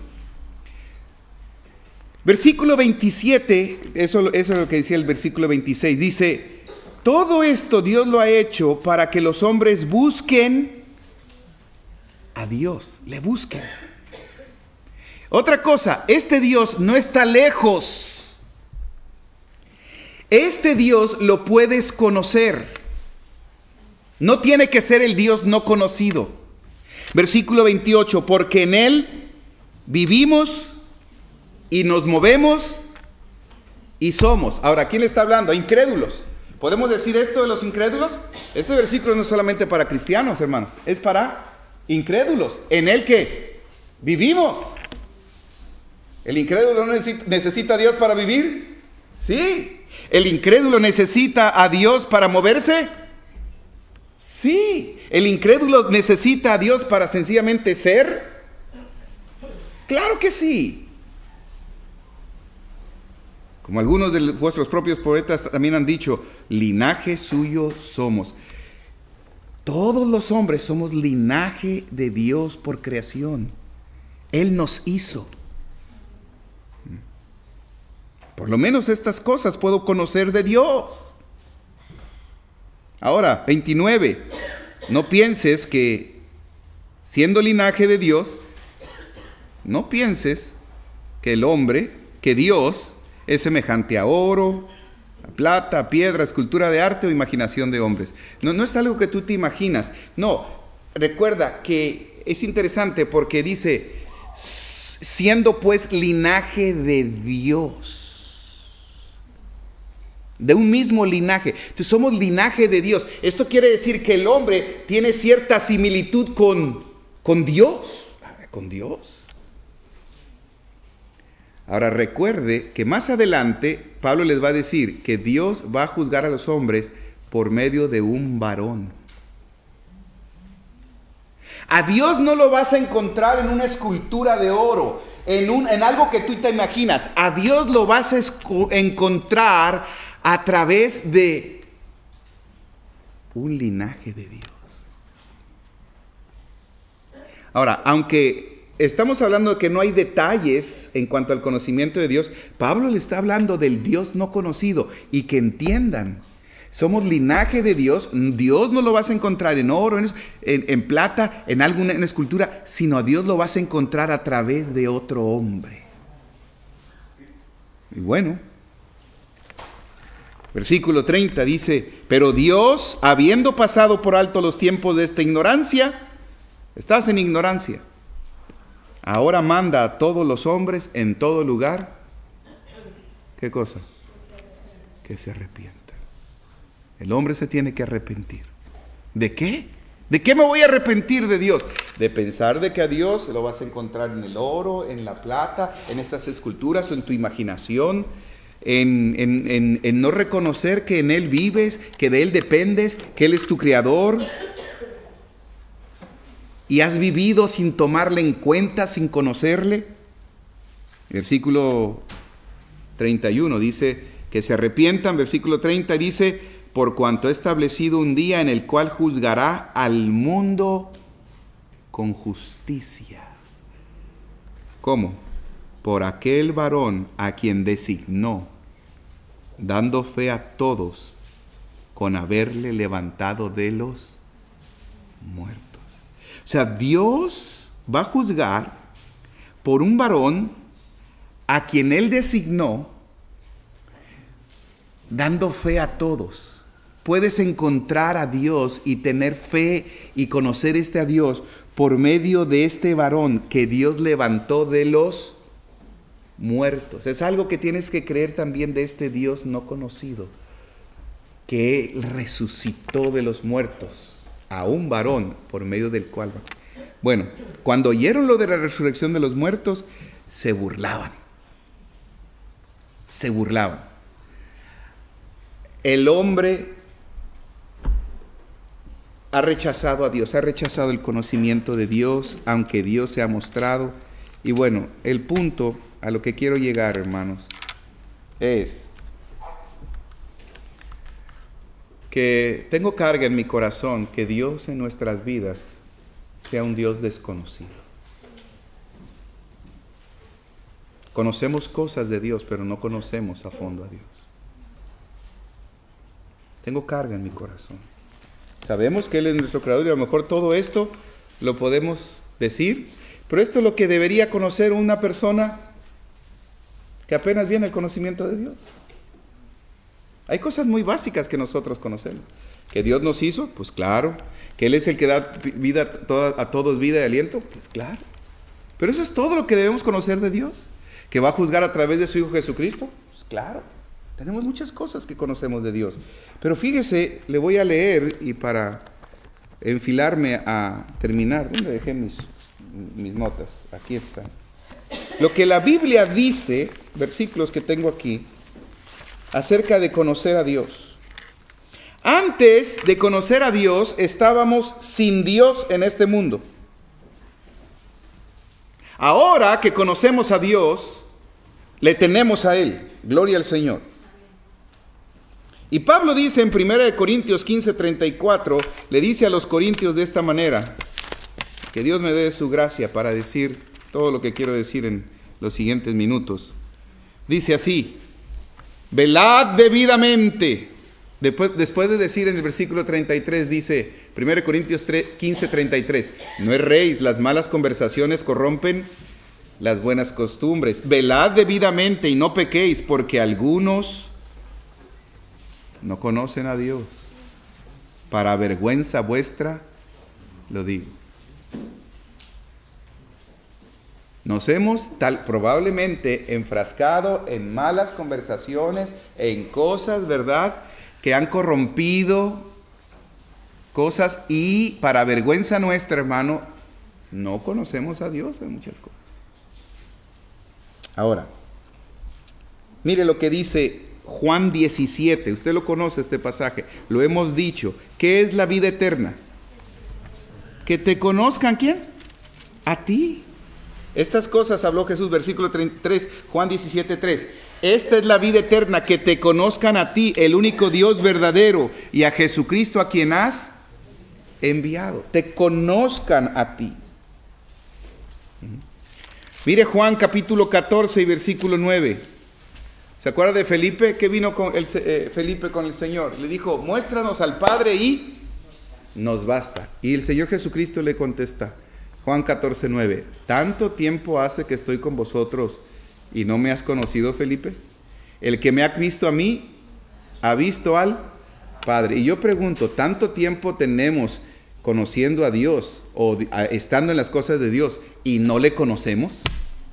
Versículo 27, eso es lo que decía el versículo 26, dice, todo esto Dios lo ha hecho para que los hombres busquen a Dios, le busquen. Otra cosa, este Dios no está lejos. Este Dios lo puedes conocer. No tiene que ser el Dios no conocido. Versículo 28, porque en Él vivimos y nos movemos y somos. Ahora, ¿quién le está hablando? A incrédulos. ¿Podemos decir esto de los incrédulos? Este versículo no es solamente para cristianos, hermanos, es para incrédulos, en el que vivimos. ¿El incrédulo no necesita a Dios para vivir? Sí. ¿El incrédulo necesita a Dios para moverse? Sí. ¿El incrédulo necesita a Dios para sencillamente ser? Claro que sí. Como algunos de vuestros propios poetas también han dicho, linaje suyo somos. Todos los hombres somos linaje de Dios por creación. Él nos hizo. Por lo menos estas cosas puedo conocer de Dios. Ahora, 29. No pienses que, siendo linaje de Dios, no pienses que el hombre, que Dios, es semejante a oro, a plata, a piedra, escultura de arte o imaginación de hombres. No es algo que tú te imaginas. No, recuerda que es interesante porque dice, siendo pues linaje de Dios. De un mismo linaje. Entonces somos linaje de Dios. Esto quiere decir que el hombre tiene cierta similitud con Dios. Con Dios. Ahora recuerde que más adelante Pablo les va a decir que Dios va a juzgar a los hombres por medio de un varón. A Dios no lo vas a encontrar en una escultura de oro, en algo que tú te imaginas. A Dios lo vas a encontrar a través de un linaje de Dios. Ahora, aunque estamos hablando de que no hay detalles en cuanto al conocimiento de Dios, Pablo le está hablando del Dios no conocido, y que entiendan, somos linaje de Dios. Dios no lo vas a encontrar en oro, en plata, en alguna escultura, sino a Dios lo vas a encontrar a través de otro hombre. Y bueno, versículo 30 dice, pero Dios, habiendo pasado por alto los tiempos de esta ignorancia, estás en ignorancia, ahora manda a todos los hombres en todo lugar, ¿qué cosa? Que se arrepientan. El hombre se tiene que arrepentir. ¿De qué? ¿De qué me voy a arrepentir de Dios? De pensar de que a Dios lo vas a encontrar en el oro, en la plata, en estas esculturas o en tu imaginación, en no reconocer que en Él vives, que de Él dependes, que Él es tu creador. Y has vivido sin tomarle en cuenta, sin conocerle. Versículo 31 dice que se arrepientan. Versículo 30 dice, por cuanto ha establecido un día en el cual juzgará al mundo con justicia. ¿Cómo? Por aquel varón a quien designó, dando fe a todos con haberle levantado de los muertos. O sea, Dios va a juzgar por un varón a quien Él designó, dando fe a todos. Puedes encontrar a Dios y tener fe y conocer a Dios por medio de este varón que Dios levantó de los muertos. Es algo que tienes que creer también de este Dios no conocido, que Él resucitó de los muertos a un varón por medio del cual... Bueno, cuando oyeron lo de la resurrección de los muertos, se burlaban. Se burlaban. El hombre ha rechazado a Dios, ha rechazado el conocimiento de Dios, aunque Dios se ha mostrado. Y bueno, el punto a lo que quiero llegar, hermanos, es que tengo carga en mi corazón que Dios en nuestras vidas sea un Dios desconocido. Conocemos cosas de Dios, pero no conocemos a fondo a Dios. Tengo carga en mi corazón. Sabemos que Él es nuestro creador y a lo mejor todo esto lo podemos decir, pero esto es lo que debería conocer una persona que apenas viene al conocimiento de Dios. Hay cosas muy básicas que nosotros conocemos. ¿Que Dios nos hizo? Pues claro. ¿Que Él es el que da vida a todos, vida y aliento? Pues claro. Pero eso es todo lo que debemos conocer de Dios, que va a juzgar a través de su Hijo Jesucristo. Pues claro, tenemos muchas cosas que conocemos de Dios. Pero fíjese, le voy a leer y para enfilarme a terminar, ¿dónde dejé mis notas? Aquí están. Lo que la Biblia dice, versículos que tengo aquí, acerca de conocer a Dios. Antes de conocer a Dios, estábamos sin Dios en este mundo. Ahora que conocemos a Dios, le tenemos a Él. Gloria al Señor. Y Pablo dice en 1 Corintios 15:34, le dice a los corintios de esta manera, que Dios me dé su gracia para decir todo lo que quiero decir en los siguientes minutos. Dice así: velad debidamente. Después de decir en el versículo 33, dice 1 Corintios 15:33, no erréis, las malas conversaciones corrompen las buenas costumbres. Velad debidamente y no pequéis, porque algunos no conocen a Dios. Para vergüenza vuestra lo digo. Nos hemos probablemente enfrascado en malas conversaciones, en cosas, ¿verdad?, que han corrompido cosas, y para vergüenza nuestra, hermano, no conocemos a Dios en muchas cosas. Ahora, mire lo que dice Juan 17, usted lo conoce este pasaje, lo hemos dicho. ¿Qué es la vida eterna? Que te conozcan, ¿quién? A ti. Estas cosas habló Jesús, versículo 33, Juan 17:3. Esta es la vida eterna, que te conozcan a ti, el único Dios verdadero, y a Jesucristo a quien has enviado. Te conozcan a ti. Mire Juan capítulo 14 y versículo 9. ¿Se acuerda de Felipe? ¿Qué vino con Felipe con el Señor? Le dijo, muéstranos al Padre y nos basta. Y el Señor Jesucristo le contesta, Juan 14:9, ¿tanto tiempo hace que estoy con vosotros y no me has conocido, Felipe? El que me ha visto a mí, ha visto al Padre. Y yo pregunto, ¿tanto tiempo tenemos conociendo a Dios o estando en las cosas de Dios y no le conocemos?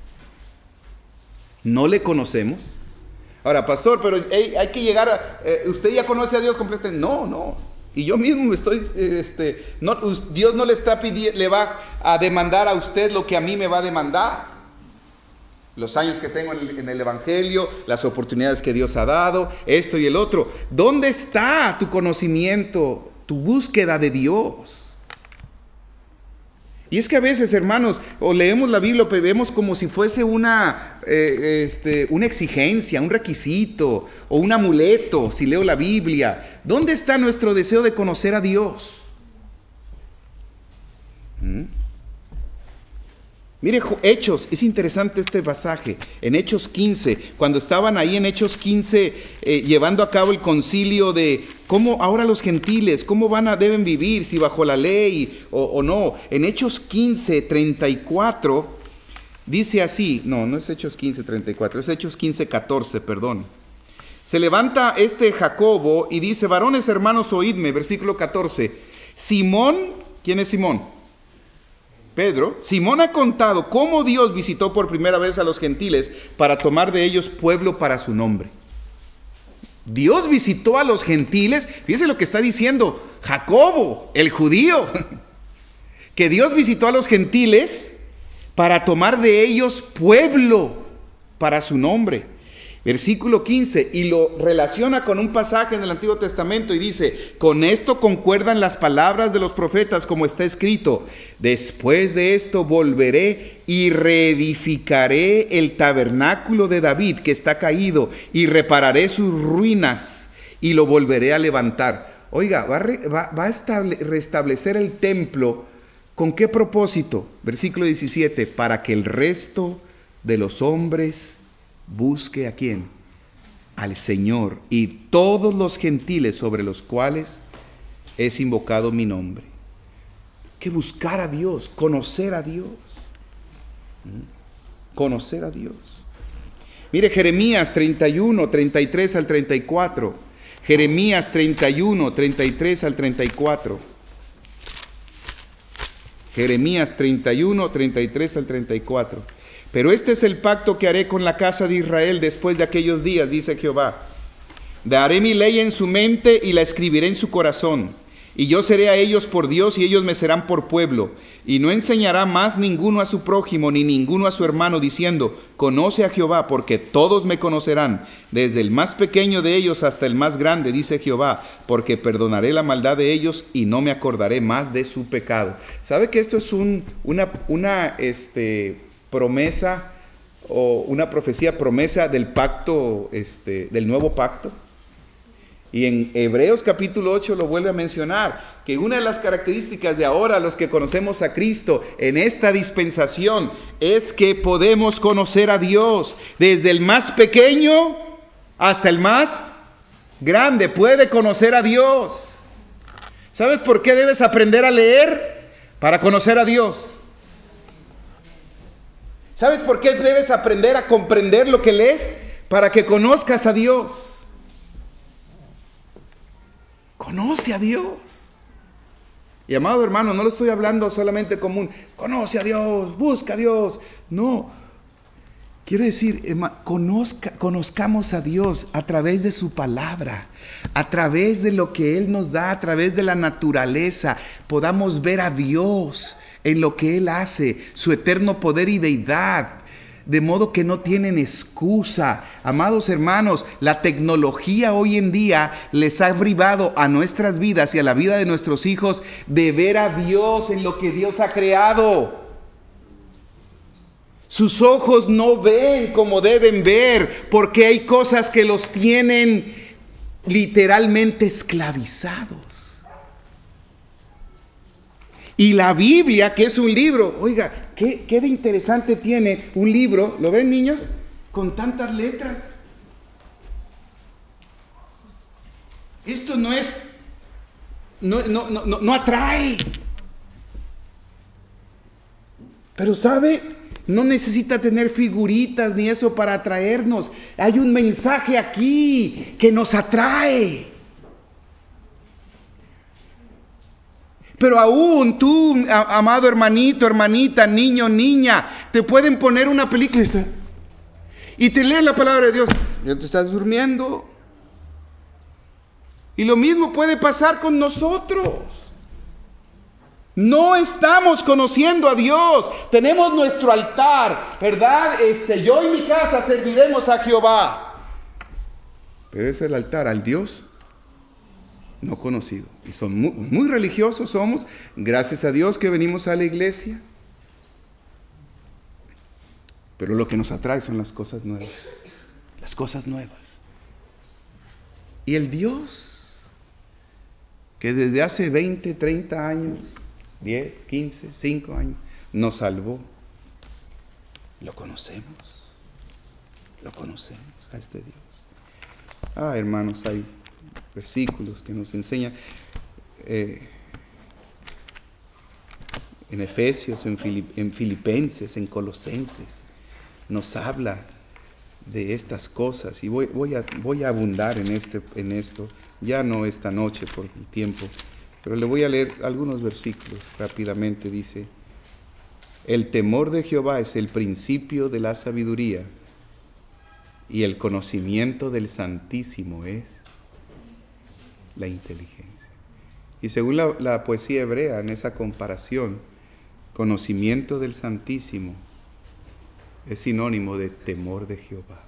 ¿No le conocemos? Ahora, pastor, pero hay que llegar a... ¿usted ya conoce a Dios completamente? No. Y yo mismo me estoy... Dios no le está pidiendo, le va a demandar a usted lo que a mí me va a demandar. Los años que tengo en el Evangelio, las oportunidades que Dios ha dado, esto y el otro. ¿Dónde está tu conocimiento, tu búsqueda de Dios? Y es que a veces, hermanos, o leemos la Biblia, o vemos como si fuese una exigencia, un requisito, o un amuleto, si leo la Biblia. ¿Dónde está nuestro deseo de conocer a Dios? Mire, Hechos, es interesante este pasaje, en Hechos 15, cuando estaban ahí en Hechos 15 llevando a cabo el concilio de cómo ahora los gentiles, cómo deben vivir, si bajo la ley o no. En Hechos 15:34 dice así, no es Hechos 15:34, es Hechos 15:14, perdón. Se levanta Jacobo y dice, varones hermanos, oídme, versículo 14, Simón, ¿quién es Simón? Pedro. Simón ha contado cómo Dios visitó por primera vez a los gentiles para tomar de ellos pueblo para su nombre. Dios visitó a los gentiles, fíjese lo que está diciendo Jacobo, el judío, que Dios visitó a los gentiles para tomar de ellos pueblo para su nombre. Versículo 15, y lo relaciona con un pasaje en el Antiguo Testamento y dice, con esto concuerdan las palabras de los profetas como está escrito, después de esto volveré y reedificaré el tabernáculo de David que está caído y repararé sus ruinas y lo volveré a levantar. Oiga, va a restablecer el templo. ¿Con qué propósito? Versículo 17, para que el resto de los hombres busque ¿a quién? Al Señor y todos los gentiles sobre los cuales es invocado mi nombre. Que buscar a Dios, conocer a Dios. Conocer a Dios. Mire Jeremías 31, 33 al 34. Jeremías 31, 33 al 34. Jeremías 31, 33 al 34. Pero este es el pacto que haré con la casa de Israel después de aquellos días, dice Jehová. Daré mi ley en su mente y la escribiré en su corazón. Y yo seré a ellos por Dios y ellos me serán por pueblo. Y no enseñará más ninguno a su prójimo ni ninguno a su hermano diciendo, conoce a Jehová, porque todos me conocerán, desde el más pequeño de ellos hasta el más grande, dice Jehová, porque perdonaré la maldad de ellos y no me acordaré más de su pecado. ¿Sabe que esto es una promesa o una profecía, promesa del pacto, del nuevo pacto? Y en Hebreos capítulo 8 lo vuelve a mencionar, que una de las características de ahora los que conocemos a Cristo en esta dispensación es que podemos conocer a Dios desde el más pequeño hasta el más grande. Puede conocer a Dios. ¿Sabes por qué debes aprender a leer? Para conocer a Dios. ¿Sabes por qué debes aprender a comprender lo que lees? Para que conozcas a Dios. Conoce a Dios. Y amado hermano, no lo estoy hablando solamente como un conoce a Dios, busca a Dios. No. Quiero decir, conozcamos a Dios a través de su palabra, a través de lo que Él nos da, a través de la naturaleza. Podamos ver a Dios en lo que Él hace, su eterno poder y deidad. De modo que no tienen excusa. Amados hermanos, la tecnología hoy en día les ha privado a nuestras vidas y a la vida de nuestros hijos de ver a Dios en lo que Dios ha creado. Sus ojos no ven como deben ver, porque hay cosas que los tienen literalmente esclavizados. Y la Biblia, que es un libro, oiga, ¿qué de interesante tiene un libro? ¿Lo ven, niños? Con tantas letras. Esto no es, no atrae. Pero ¿sabe? No necesita tener figuritas ni eso para atraernos. Hay un mensaje aquí que nos atrae. Pero aún tú, amado hermanito, hermanita, niño, niña, te pueden poner una película y te leen la palabra de Dios. Ya te estás durmiendo. Y lo mismo puede pasar con nosotros. No estamos conociendo a Dios. Tenemos nuestro altar, ¿verdad? Yo y mi casa serviremos a Jehová. Pero es el altar al Dios no conocido. Y son muy religiosos somos. Gracias a Dios que venimos a la iglesia. Pero lo que nos atrae son las cosas nuevas. Las cosas nuevas. Y el Dios que desde hace 20, 30 años, 10, 15, 5 años, nos salvó. Lo conocemos. Lo conocemos a este Dios. Hermanos, hay versículos que nos enseñan en Efesios, en Filipenses, en Colosenses, nos habla de estas cosas. Y voy a abundar en esto, ya no esta noche por el tiempo, pero le voy a leer algunos versículos rápidamente. Dice: el temor de Jehová es el principio de la sabiduría, y el conocimiento del Santísimo es la inteligencia. Y según la poesía hebrea, en esa comparación, conocimiento del Santísimo es sinónimo de temor de Jehová.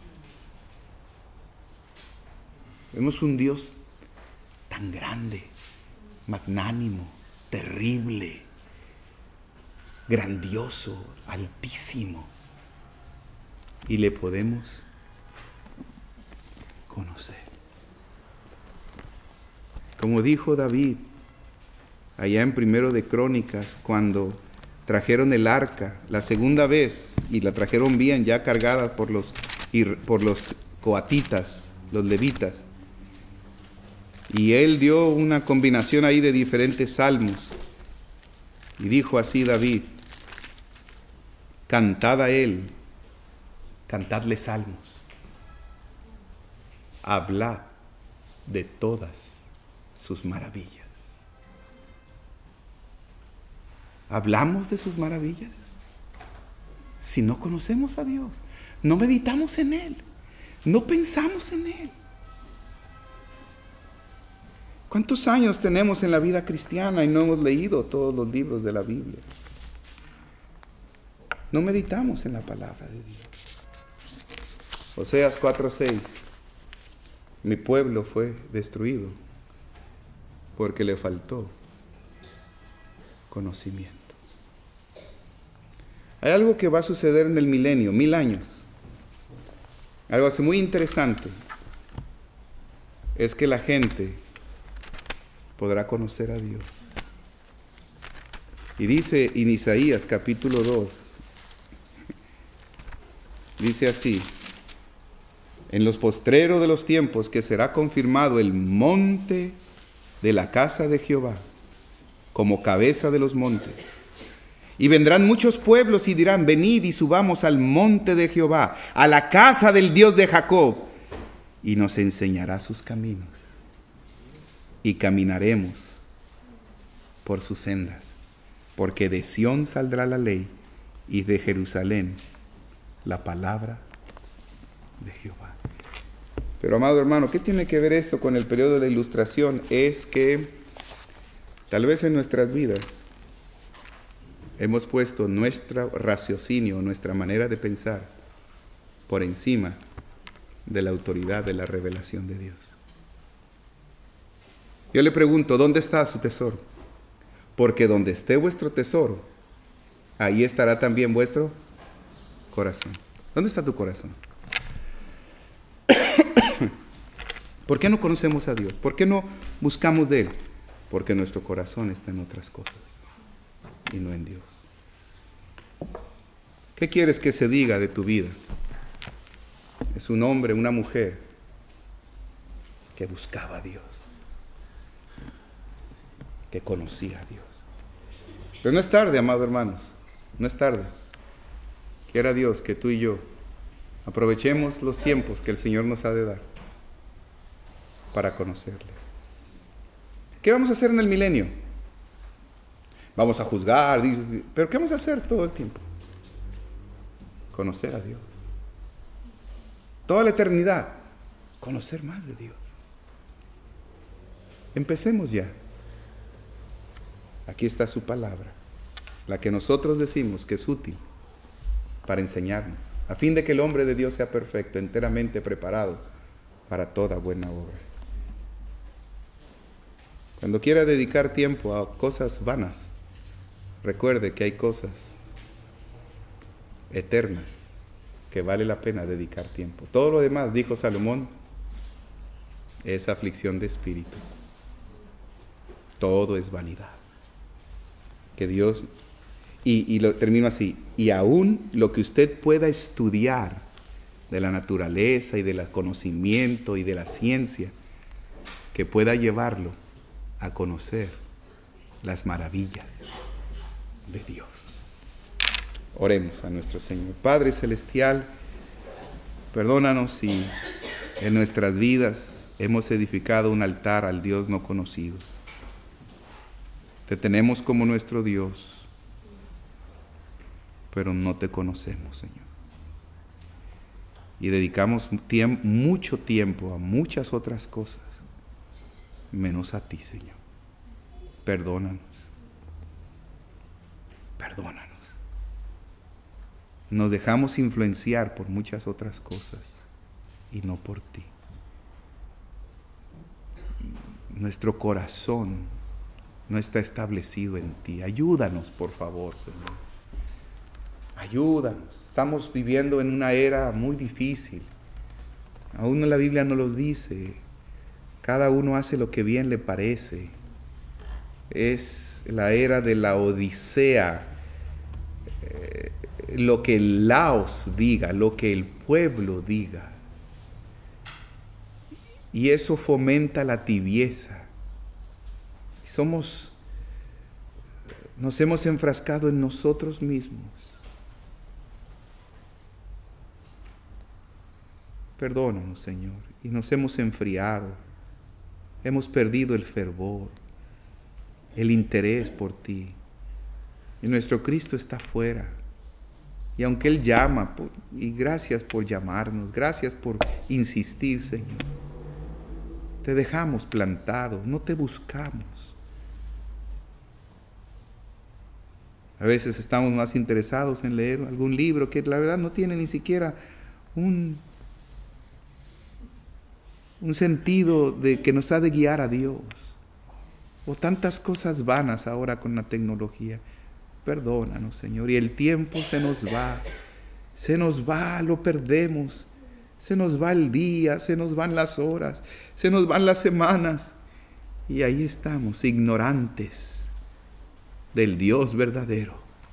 Vemos un Dios tan grande, magnánimo, terrible, grandioso, altísimo, y le podemos conocer. Como dijo David allá en 1 de Crónicas, cuando trajeron el arca la segunda vez, y la trajeron bien ya cargada por los coatitas, los levitas, y él dio una combinación ahí de diferentes salmos, y dijo así David: cantad a él, cantadle salmos, hablad de todas sus maravillas. ¿Hablamos de sus maravillas? Si no conocemos a Dios, no meditamos en Él, no pensamos en Él. ¿Cuántos años tenemos en la vida cristiana y no hemos leído todos los libros de la Biblia? No meditamos en la palabra de Dios. Oseas 4:6. Mi pueblo fue destruido porque le faltó conocimiento. Hay algo que va a suceder en el milenio, 1000 años. Algo así muy interesante. Es que la gente podrá conocer a Dios. Y dice en Isaías capítulo 2, dice así: en los postreros de los tiempos, que será confirmado el monte de la casa de Jehová como cabeza de los montes. Y vendrán muchos pueblos y dirán: venid y subamos al monte de Jehová, a la casa del Dios de Jacob, y nos enseñará sus caminos, y caminaremos por sus sendas, porque de Sión saldrá la ley, y de Jerusalén la palabra de Jehová. Pero, amado hermano, ¿qué tiene que ver esto con el periodo de la Ilustración? Es que tal vez en nuestras vidas hemos puesto nuestro raciocinio, nuestra manera de pensar, por encima de la autoridad de la revelación de Dios. Yo le pregunto, ¿dónde está su tesoro? Porque donde esté vuestro tesoro, ahí estará también vuestro corazón. ¿Dónde está tu corazón? ¿Por qué no conocemos a Dios? ¿Por qué no buscamos de Él? Porque nuestro corazón está en otras cosas y no en Dios. ¿Qué quieres que se diga de tu vida? Es un hombre, una mujer que buscaba a Dios, que conocía a Dios. Pero no es tarde, amados hermanos, no es tarde. Quiera Dios que tú y yo aprovechemos los tiempos que el Señor nos ha de dar para conocerle. ¿Qué vamos a hacer en el milenio? Vamos a juzgar, dices, pero ¿qué vamos a hacer todo el tiempo? Conocer a Dios. Toda la eternidad, conocer más de Dios. Empecemos ya. Aquí está su palabra, la que nosotros decimos que es útil para enseñarnos, a fin de que el hombre de Dios sea perfecto, enteramente preparado para toda buena obra. Cuando quiera dedicar tiempo a cosas vanas, recuerde que hay cosas eternas que vale la pena dedicar tiempo. Todo lo demás, dijo Salomón, es aflicción de espíritu. Todo es vanidad. Que Dios, y lo termino así, y aún lo que usted pueda estudiar de la naturaleza y del conocimiento y de la ciencia, que pueda llevarlo a conocer las maravillas de Dios. Oremos a nuestro Señor. Padre Celestial, perdónanos si en nuestras vidas hemos edificado un altar al Dios no conocido. Te tenemos como nuestro Dios, pero no te conocemos, Señor. Y dedicamos mucho tiempo a muchas otras cosas, menos a ti, Señor. Perdónanos. Perdónanos. Nos dejamos influenciar por muchas otras cosas y no por ti. Nuestro corazón no está establecido en ti. Ayúdanos, por favor, Señor. Ayúdanos. Estamos viviendo en una era muy difícil. Aún la Biblia nos lo dice. Cada uno hace lo que bien le parece. Es la era de la odisea. Lo que el Laos diga, lo que el pueblo diga. Y eso fomenta la tibieza. Nos hemos enfrascado en nosotros mismos. Perdónanos, Señor, y nos hemos enfriado. Hemos perdido el fervor, el interés por ti. Y nuestro Cristo está afuera. Y aunque Él llama, y gracias por llamarnos, gracias por insistir, Señor. Te dejamos plantado, no te buscamos. A veces estamos más interesados en leer algún libro que la verdad no tiene ni siquiera un sentido de que nos ha de guiar a Dios. O tantas cosas vanas ahora con la tecnología. Perdónanos, Señor. Y el tiempo se nos va, lo perdemos. Se nos va el día, se nos van las horas, se nos van las semanas. Y ahí estamos, ignorantes del Dios verdadero.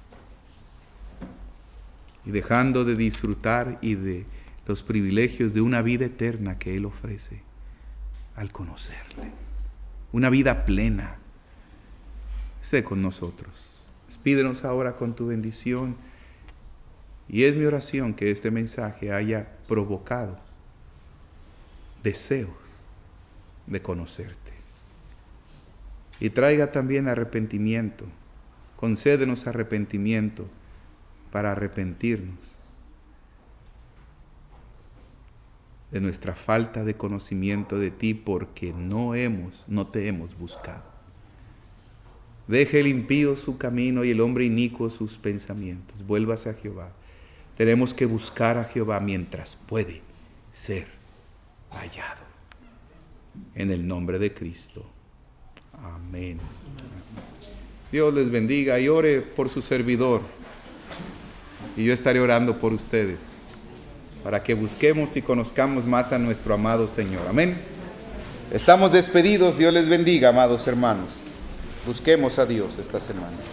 Y dejando de disfrutar y de los privilegios de una vida eterna que Él ofrece al conocerle. Una vida plena. Sé con nosotros. Despídenos ahora con tu bendición. Y es mi oración que este mensaje haya provocado deseos de conocerte. Y traiga también arrepentimiento. Concédenos arrepentimiento para arrepentirnos de nuestra falta de conocimiento de ti, porque no te hemos buscado. Deje el impío su camino y el hombre inicuo sus pensamientos. Vuélvase a Jehová. Tenemos que buscar a Jehová mientras puede ser hallado. En el nombre de Cristo. Amén. Dios les bendiga y ore por su servidor. Y yo estaré orando por ustedes, para que busquemos y conozcamos más a nuestro amado Señor. Amén. Estamos despedidos. Dios les bendiga, amados hermanos. Busquemos a Dios esta semana.